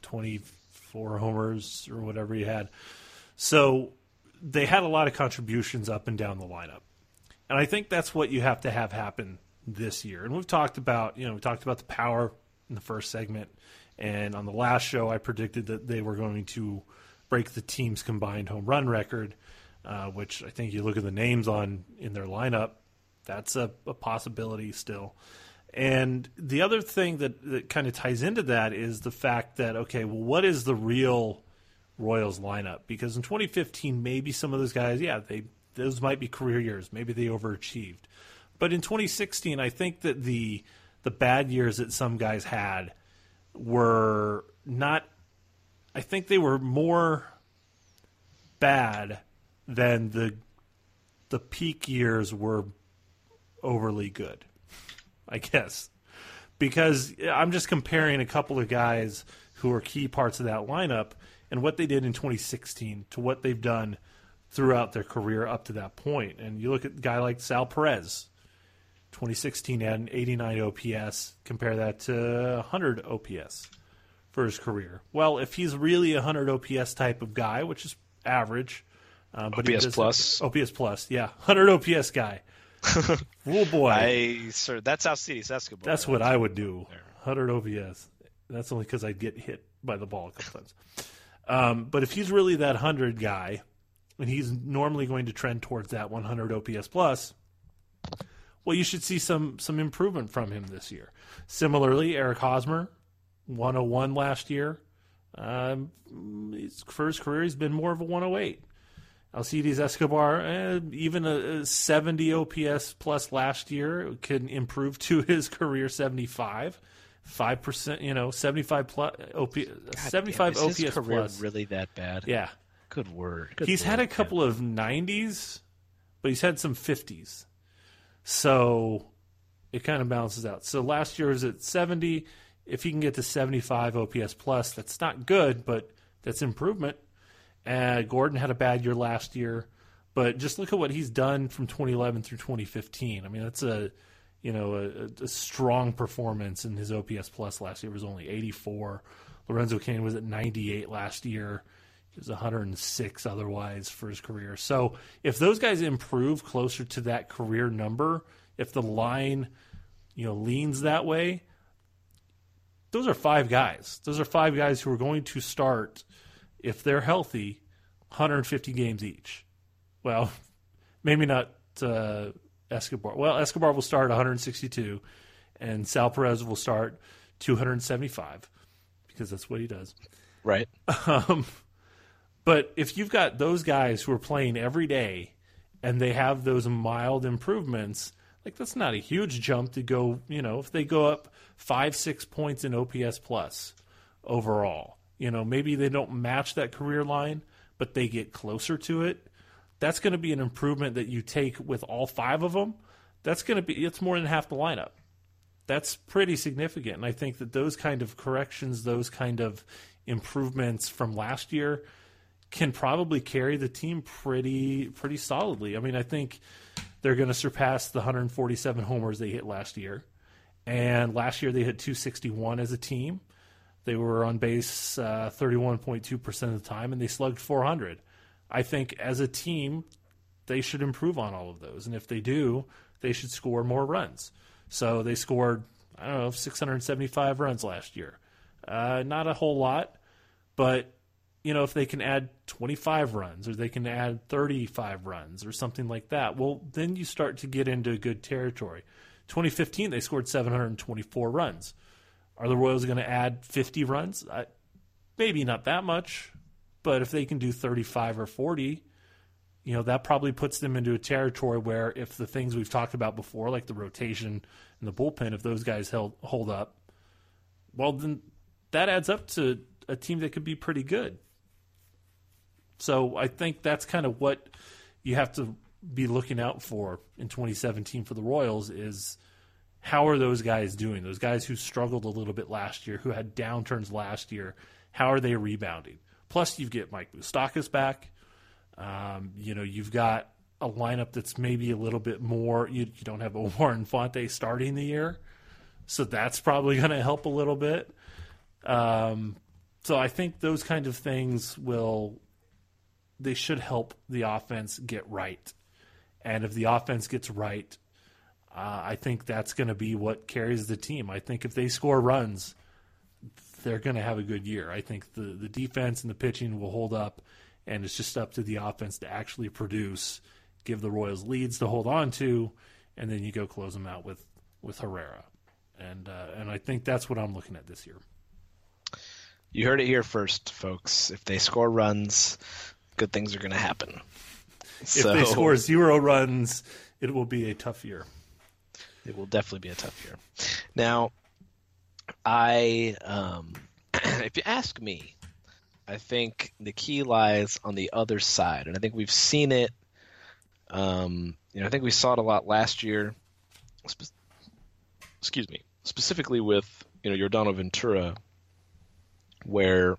24 homers or whatever he had. So they had a lot of contributions up and down the lineup. And I think that's what you have to have happen this year. And we've talked about, the power in the first segment. And on the last show, I predicted that they were going to break the team's combined home run record, which I think you look at the names in their lineup, that's a possibility still. And the other thing that kind of ties into that is the fact that, okay, well, what is the real Royals lineup? Because in 2015, maybe some of those guys, those might be career years. Maybe they overachieved. But in 2016, I think that the bad years that some guys had were not – I think they were more bad than the peak years were overly good, I guess. Because I'm just comparing a couple of guys who are key parts of that lineup and what they did in 2016 to what they've done throughout their career up to that point. And you look at a guy like Sal Perez, 2016 had an 89 OPS. Compare that to 100 OPS for his career. Well, if he's really a 100 OPS type of guy, which is average. But OPS plus. OPS plus, yeah. 100 OPS guy. Oh, boy. That's Alcides Escobar. That's what I would do. 100 OPS. That's only because I'd get hit by the ball a couple times. But if he's really that 100 guy, and he's normally going to trend towards that 100 OPS plus, well, you should see some improvement from him this year. Similarly, Eric Hosmer, 101 last year. For his career, he's been more of a 108. Alcides Escobar, even a 70 OPS plus last year, could improve to his career 75. 5%, 75 plus OPS. 75 damn, is his OPS career plus. Really that bad? Yeah. Good word. He's had a couple of 90s, but he's had some 50s. So it kind of balances out. So last year was at 70. If he can get to 75 OPS plus, that's not good, but that's improvement. Gordon had a bad year last year, but just look at what he's done from 2011 through 2015. I mean, that's a strong performance in his OPS plus last year. It was only 84. Lorenzo Cain was at 98 last year. He was 106 otherwise for his career. So if those guys improve closer to that career number, if the line, leans that way, those are five guys. Those are five guys who are going to start, if they're healthy, 150 games each. Well, maybe not Escobar. Well, Escobar will start 162, and Sal Perez will start 275 because that's what he does. Right. But if you've got those guys who are playing every day and they have those mild improvements, like that's not a huge jump to go, if they go up 5-6 points in OPS plus overall, maybe they don't match that career line, but they get closer to it. That's going to be an improvement that you take with all five of them. It's more than half the lineup. That's pretty significant. And I think that those kind of corrections, those kind of improvements from last year can probably carry the team pretty solidly. I mean, I think they're going to surpass the 147 homers they hit last year. And last year they hit 261 as a team. They were on base 31.2% of the time, and they slugged 400. I think as a team, they should improve on all of those. And if they do, they should score more runs. So they scored, 675 runs last year. Not a whole lot, but if they can add 25 runs or they can add 35 runs or something like that, well, then you start to get into good territory. 2015, they scored 724 runs. Are the Royals going to add 50 runs? Maybe not that much, but if they can do 35 or 40, that probably puts them into a territory where if the things we've talked about before, like the rotation and the bullpen, if those guys hold up, well, then that adds up to a team that could be pretty good. So I think that's kind of what you have to be looking out for in 2017 for the Royals is how are those guys doing? Those guys who struggled a little bit last year, who had downturns last year, how are they rebounding? Plus, you get Mike Moustakas back. You've got a lineup that's maybe a little bit more. You don't have Omar Infante starting the year, so that's probably going to help a little bit. So I think those kind of things they should help the offense get right. And if the offense gets right, I think that's going to be what carries the team. I think if they score runs, they're going to have a good year. I think the defense and the pitching will hold up, and it's just up to the offense to actually produce, give the Royals leads to hold on to, and then you go close them out with Herrera. And I think that's what I'm looking at this year. You heard it here first, folks. If they score runs, good things are going to happen. If they score 0 runs, it will be a tough year. It will definitely be a tough year. Now, if you ask me, I think the key lies on the other side, and I think we've seen it. I think we saw it a lot last year. Specifically with Yordano Ventura, where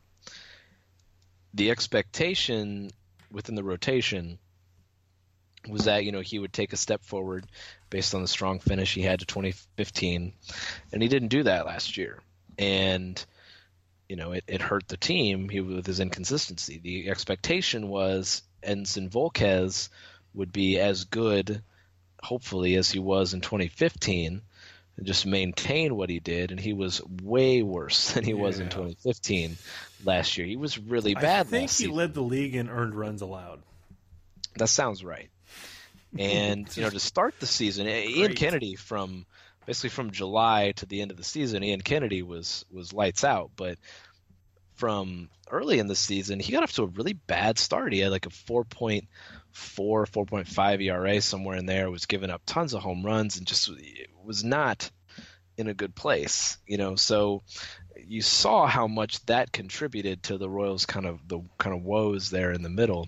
the expectation within the rotation was that he would take a step forward based on the strong finish he had to 2015, and he didn't do that last year, and it hurt the team with his inconsistency. The expectation was Edinson Volquez would be as good, hopefully, as he was in 2015, and just maintain what he did, and he was way worse than he was in 2015 last year. He was really bad. I think he led the league in earned runs allowed. That sounds right. And to start the season, Ian Kennedy from July to the end of the season, Ian Kennedy was lights out. But from early in the season, he got off to a really bad start. He had like a 4.4, 4.5 ERA somewhere in there. Was giving up tons of home runs and just was not in a good place. So you saw how much that contributed to the Royals' kind of woes there in the middle.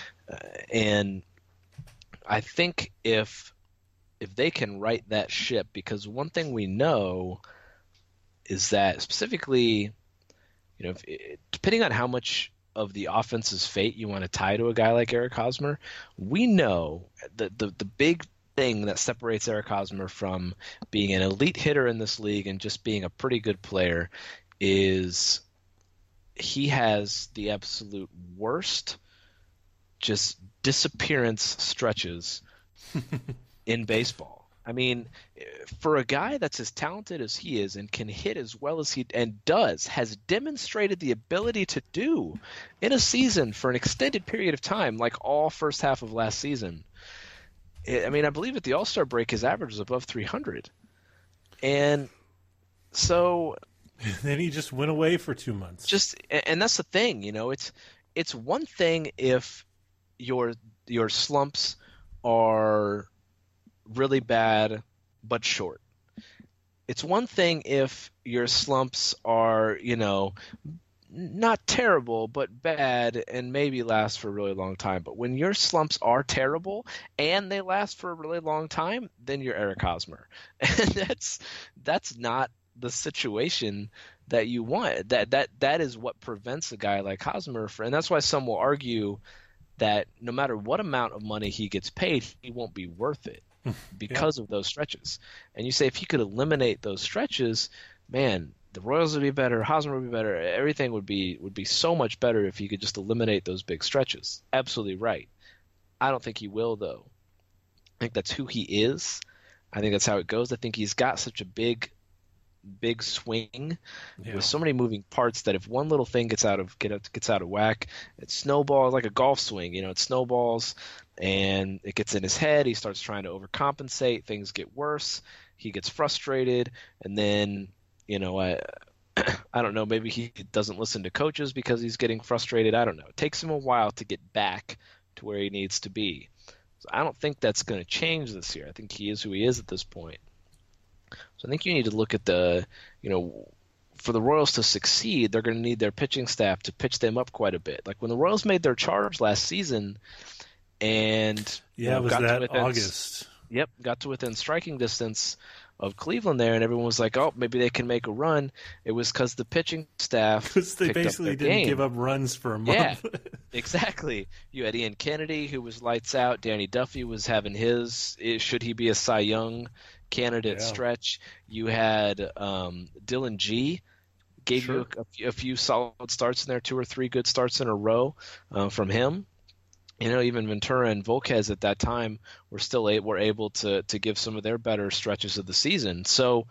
And I think if they can right that ship, because one thing we know is that specifically, depending on how much of the offense's fate you want to tie to a guy like Eric Hosmer, we know that the big thing that separates Eric Hosmer from being an elite hitter in this league and just being a pretty good player is he has the absolute worst just disappearance stretches in baseball. I mean, for a guy that's as talented as he is and can hit as well as he has demonstrated the ability to do in a season for an extended period of time, like all first half of last season. I believe at the All-Star break his average was above 300. And so then he just went away for 2 months. And that's the thing, it's one thing if your slumps are really bad but short. It's one thing if your slumps are, not terrible but bad and maybe last for a really long time. But when your slumps are terrible and they last for a really long time, then you're Eric Hosmer. And that's not the situation that you want. That is what prevents a guy like Hosmer and that's why some will argue that no matter what amount of money he gets paid, he won't be worth it because of those stretches. And you say if he could eliminate those stretches, man, the Royals would be better, Hosmer would be better, everything would be so much better if he could just eliminate those big stretches. Absolutely right. I don't think he will, though. I think that's who he is. I think that's how it goes. I think he's got such a big swing with so many moving parts that if one little thing gets out of whack, it snowballs like a golf swing. It snowballs and it gets in his head. He starts trying to overcompensate. Things get worse. He gets frustrated, and then I don't know. Maybe he doesn't listen to coaches because he's getting frustrated. I don't know. It takes him a while to get back to where he needs to be. So I don't think that's going to change this year. I think he is who he is at this point. So I think you need to look at the, for the Royals to succeed, they're going to need their pitching staff to pitch them up quite a bit. Like when the Royals made their charge last season, and it was that August. Yep, got to within striking distance of Cleveland there, and everyone was like, "Oh, maybe they can make a run." It was because the pitching staff because they basically didn't give up runs for a month. Yeah, exactly. You had Ian Kennedy, who was lights out. Danny Duffy was having his should he be a Cy Young candidate stretch. You had Dylan G. Gave you a few solid starts in there, 2 or 3 good starts in a row from him. Even Ventura and Volquez at that time were able to give some of their better stretches of the season. So,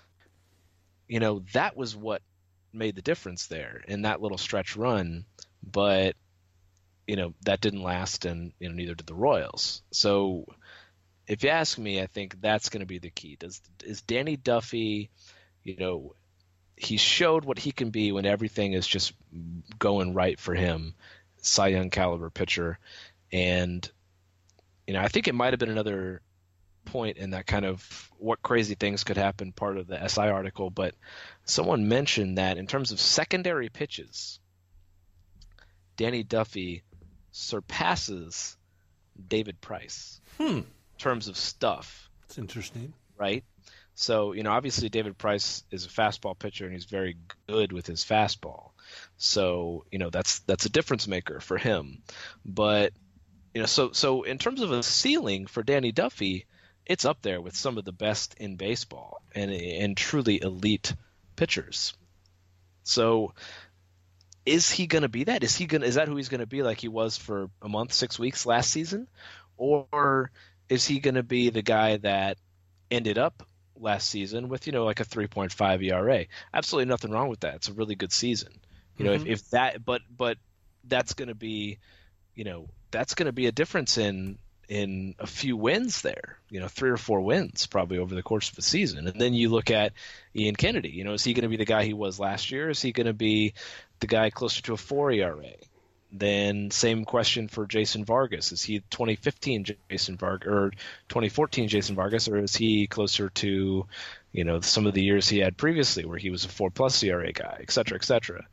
that was what made the difference there in that little stretch run. But, that didn't last, and neither did the Royals. So, if you ask me, I think that's going to be the key. Is Danny Duffy, he showed what he can be when everything is just going right for him. Cy Young caliber pitcher. And, I think it might have been another point in that kind of what crazy things could happen part of the SI article, but someone mentioned that in terms of secondary pitches, Danny Duffy surpasses David Price in terms of stuff. That's interesting. Right? So, obviously David Price is a fastball pitcher and he's very good with his fastball. So, that's a difference maker for him. But, so in terms of a ceiling for Danny Duffy, it's up there with some of the best in baseball and truly elite pitchers. So is he going to be that? Is that who he's going to be like he was for a month, 6 weeks last season? Or is he going to be the guy that ended up last season with, like a 3.5 ERA? Absolutely nothing wrong with that. It's a really good season. If that, but that's going to be, that's going to be a difference in a few wins there, 3 or 4 wins probably over the course of the season. And then you look at Ian Kennedy, is he going to be the guy he was last year? Is he going to be the guy closer to a 4 ERA? Then same question for Jason Vargas. Is he 2015 Jason Vargas or 2014 Jason Vargas, or is he closer to, some of the years he had previously where he was a 4+ ERA guy, et cetera, et cetera.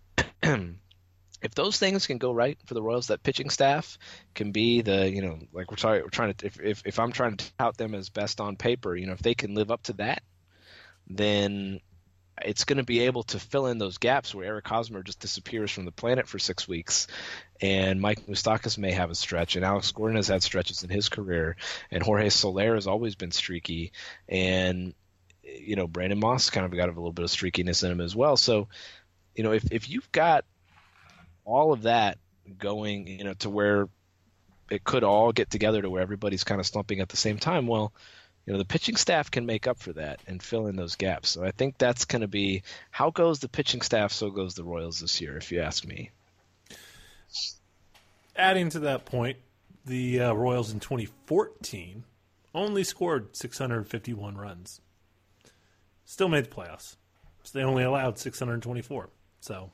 If those things can go right for the Royals, that pitching staff can be the, like we're trying to, if I'm trying to tout them as best on paper, if they can live up to that, then it's going to be able to fill in those gaps where Eric Hosmer just disappears from the planet for 6 weeks, and Mike Moustakas may have a stretch, and Alex Gordon has had stretches in his career, and Jorge Soler has always been streaky, and Brandon Moss kind of got a little bit of streakiness in him as well. So, if you've got all of that going, to where it could all get together to where everybody's kind of slumping at the same time, well, the pitching staff can make up for that and fill in those gaps. So I think that's going to be how goes the pitching staff, so goes the Royals this year, if you ask me. Adding to that point, the Royals in 2014 only scored 651 runs. Still made the playoffs. So they only allowed 624. So,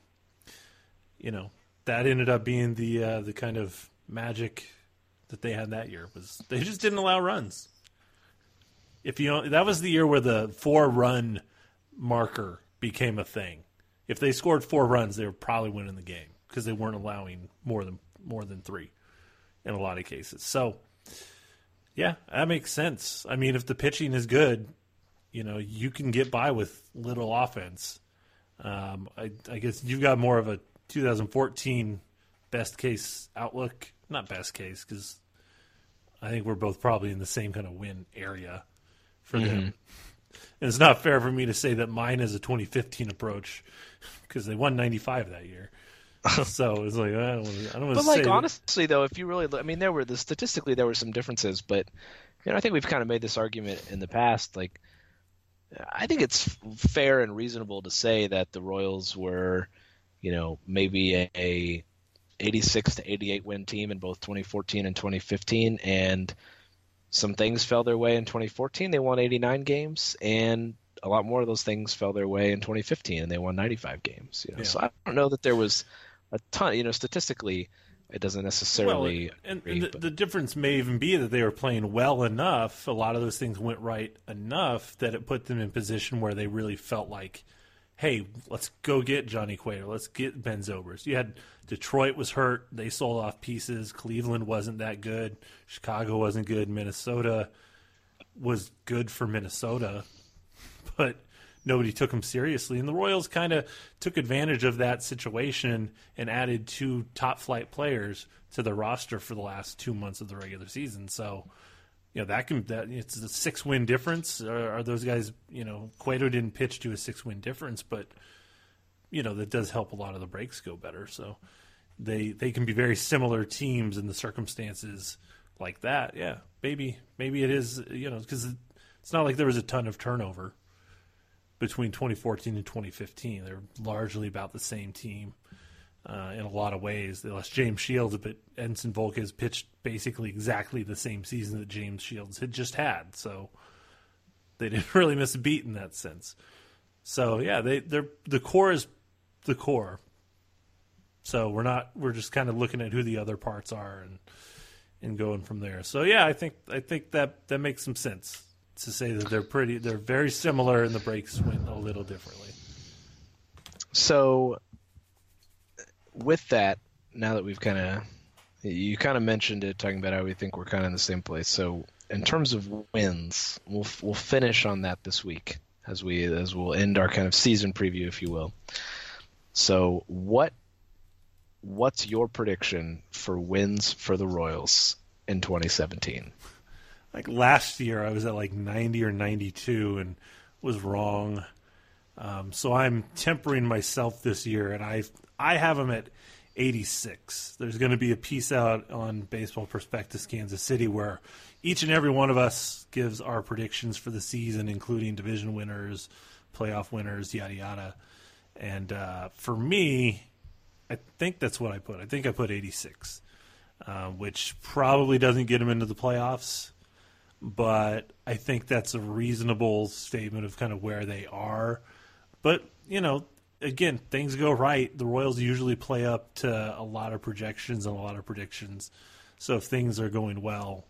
that ended up being the kind of magic that they had that year, was they just didn't allow runs. That was the year where the 4-run marker became a thing. If they scored 4 runs, they were probably winning the game because they weren't allowing more than 3 in a lot of cases. So, yeah, that makes sense. I mean, if the pitching is good, you can get by with little offense. I guess you've got more of a 2014 best case outlook. Not best case, because I think we're both probably in the same kind of win area for them. And it's not fair for me to say that mine is a 2015 approach because they won 95 that year. So it's like, I don't want to But say honestly, though, if you really look, statistically there were some differences, but I think we've kind of made this argument in the past. Like, I think it's fair and reasonable to say that the Royals were, maybe a 86 to 88 win team in both 2014 and 2015, and some things fell their way in 2014. They won 89 games, and a lot more of those things fell their way in 2015, and they won 95 games. So I don't know that there was a ton. Statistically, it doesn't necessarily. Well, the difference may even be that they were playing well enough. A lot of those things went right enough that it put them in position where they really felt like, hey, let's go get Johnny Cueto. Let's get Ben Zobrist. You had Detroit was hurt. They sold off pieces. Cleveland wasn't that good. Chicago wasn't good. Minnesota was good for Minnesota, but nobody took them seriously. And the Royals kind of took advantage of that situation and added 2 top-flight players to the roster for the last 2 months of the regular season. So, that it's a 6-win difference. Are those guys? Cueto didn't pitch to a 6-win difference, but that does help a lot of the breaks go better. So they can be very similar teams in the circumstances like that. Yeah, maybe it is. Because it's not like there was a ton of turnover between 2014 and 2015. They're largely about the same team. In a lot of ways. They lost James Shields, but Edinson Volquez pitched basically exactly the same season that James Shields had just had. So they didn't really miss a beat in that sense. So yeah, the core is the core. So we're just kind of looking at who the other parts are and going from there. So yeah, I think that makes some sense to say that they're very similar and the breaks went a little differently. So with that, now that you kind of mentioned it, talking about how we think we're kind of in the same place. So in terms of wins, we'll finish on that this week as we'll end our kind of season preview, if you will. So what's your prediction for wins for the Royals in 2017? Like last year, I was at like 90 or 92 and was wrong. So I'm tempering myself this year, and I have them at 86. There's going to be a piece out on Baseball Prospectus Kansas City where each and every one of us gives our predictions for the season, including division winners, playoff winners, yada, yada. And for me, I think that's what I put. I think I put 86, which probably doesn't get them into the playoffs, but I think that's a reasonable statement of kind of where they are. But, again, things go right. The Royals usually play up to a lot of projections and a lot of predictions. So if things are going well,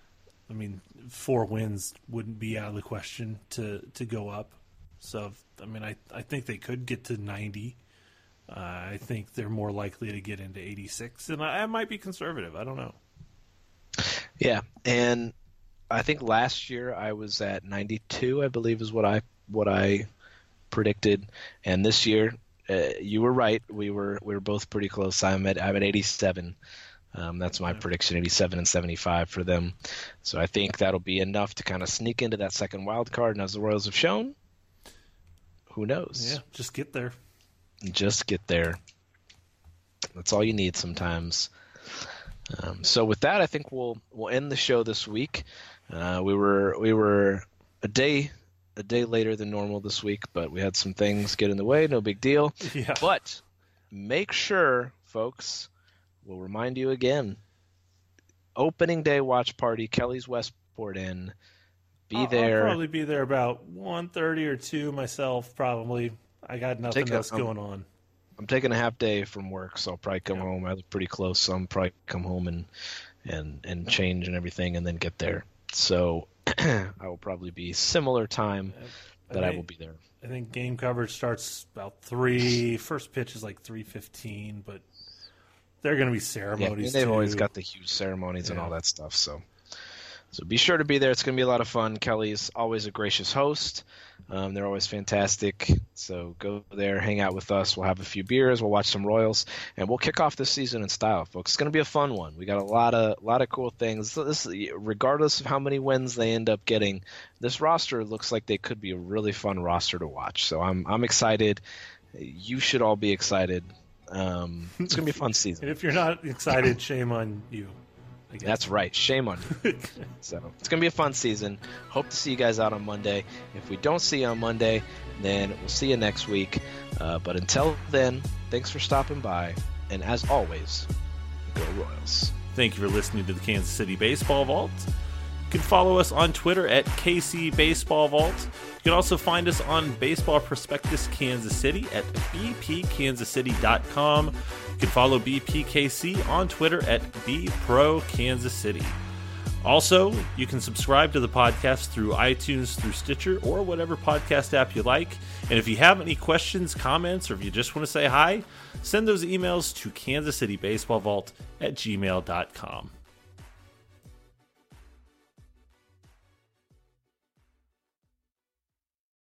4 wins wouldn't be out of the question to go up. So, I think they could get to 90. I think they're more likely to get into 86. And I might be conservative. I don't know. Yeah, and I think last year I was at 92, I believe is what I predicted, and this year you were right. We were both pretty close. I'm at 87. That's my prediction, 87 and 75 for them. So I think that'll be enough to kind of sneak into that second wild card. And as the Royals have shown, who knows? Yeah, just get there. Just get there. That's all you need sometimes. So with that, I think we'll end the show this week. We were a day later than normal this week, but we had some things get in the way. No big deal. Yeah. But make sure, folks, we'll remind you again, opening day watch party, Kelly's Westport Inn. There. I'll probably be there about 1:30 or 2 myself, probably. I got nothing else going on. I'm taking a half day from work, so I'll probably come home. I live pretty close, so I'm probably come home and change and everything and then get there. So I will probably be similar time I will be there. I think game coverage starts about 3. First pitch is like 3:15, but they're going to be ceremonies. Yeah, they've always got the huge ceremonies and all that stuff. So be sure to be there. It's going to be a lot of fun. Kelly's always a gracious host. They're always fantastic. So go there, hang out with us. We'll have a few beers. We'll watch some Royals, and we'll kick off this season in style, folks. It's going to be a fun one. We got a lot of cool things. This, regardless of how many wins they end up getting, this roster looks like they could be a really fun roster to watch. So I'm excited. You should all be excited. It's going to be a fun season. And if you're not excited, shame on you. That's right. Shame on you. So it's going to be a fun season. Hope to see you guys out on Monday. If we don't see you on Monday, then we'll see you next week. But until then, thanks for stopping by. And as always, go Royals. Thank you for listening to the Kansas City Baseball Vault. You can follow us on Twitter at KC Baseball Vault. You can also find us on Baseball Prospectus Kansas City at bpkansascity.com. You can follow BPKC on Twitter at BProKansasCity. Also, you can subscribe to the podcast through iTunes, through Stitcher, or whatever podcast app you like. And if you have any questions, comments, or if you just want to say hi, send those emails to kansascitybaseballvault@gmail.com.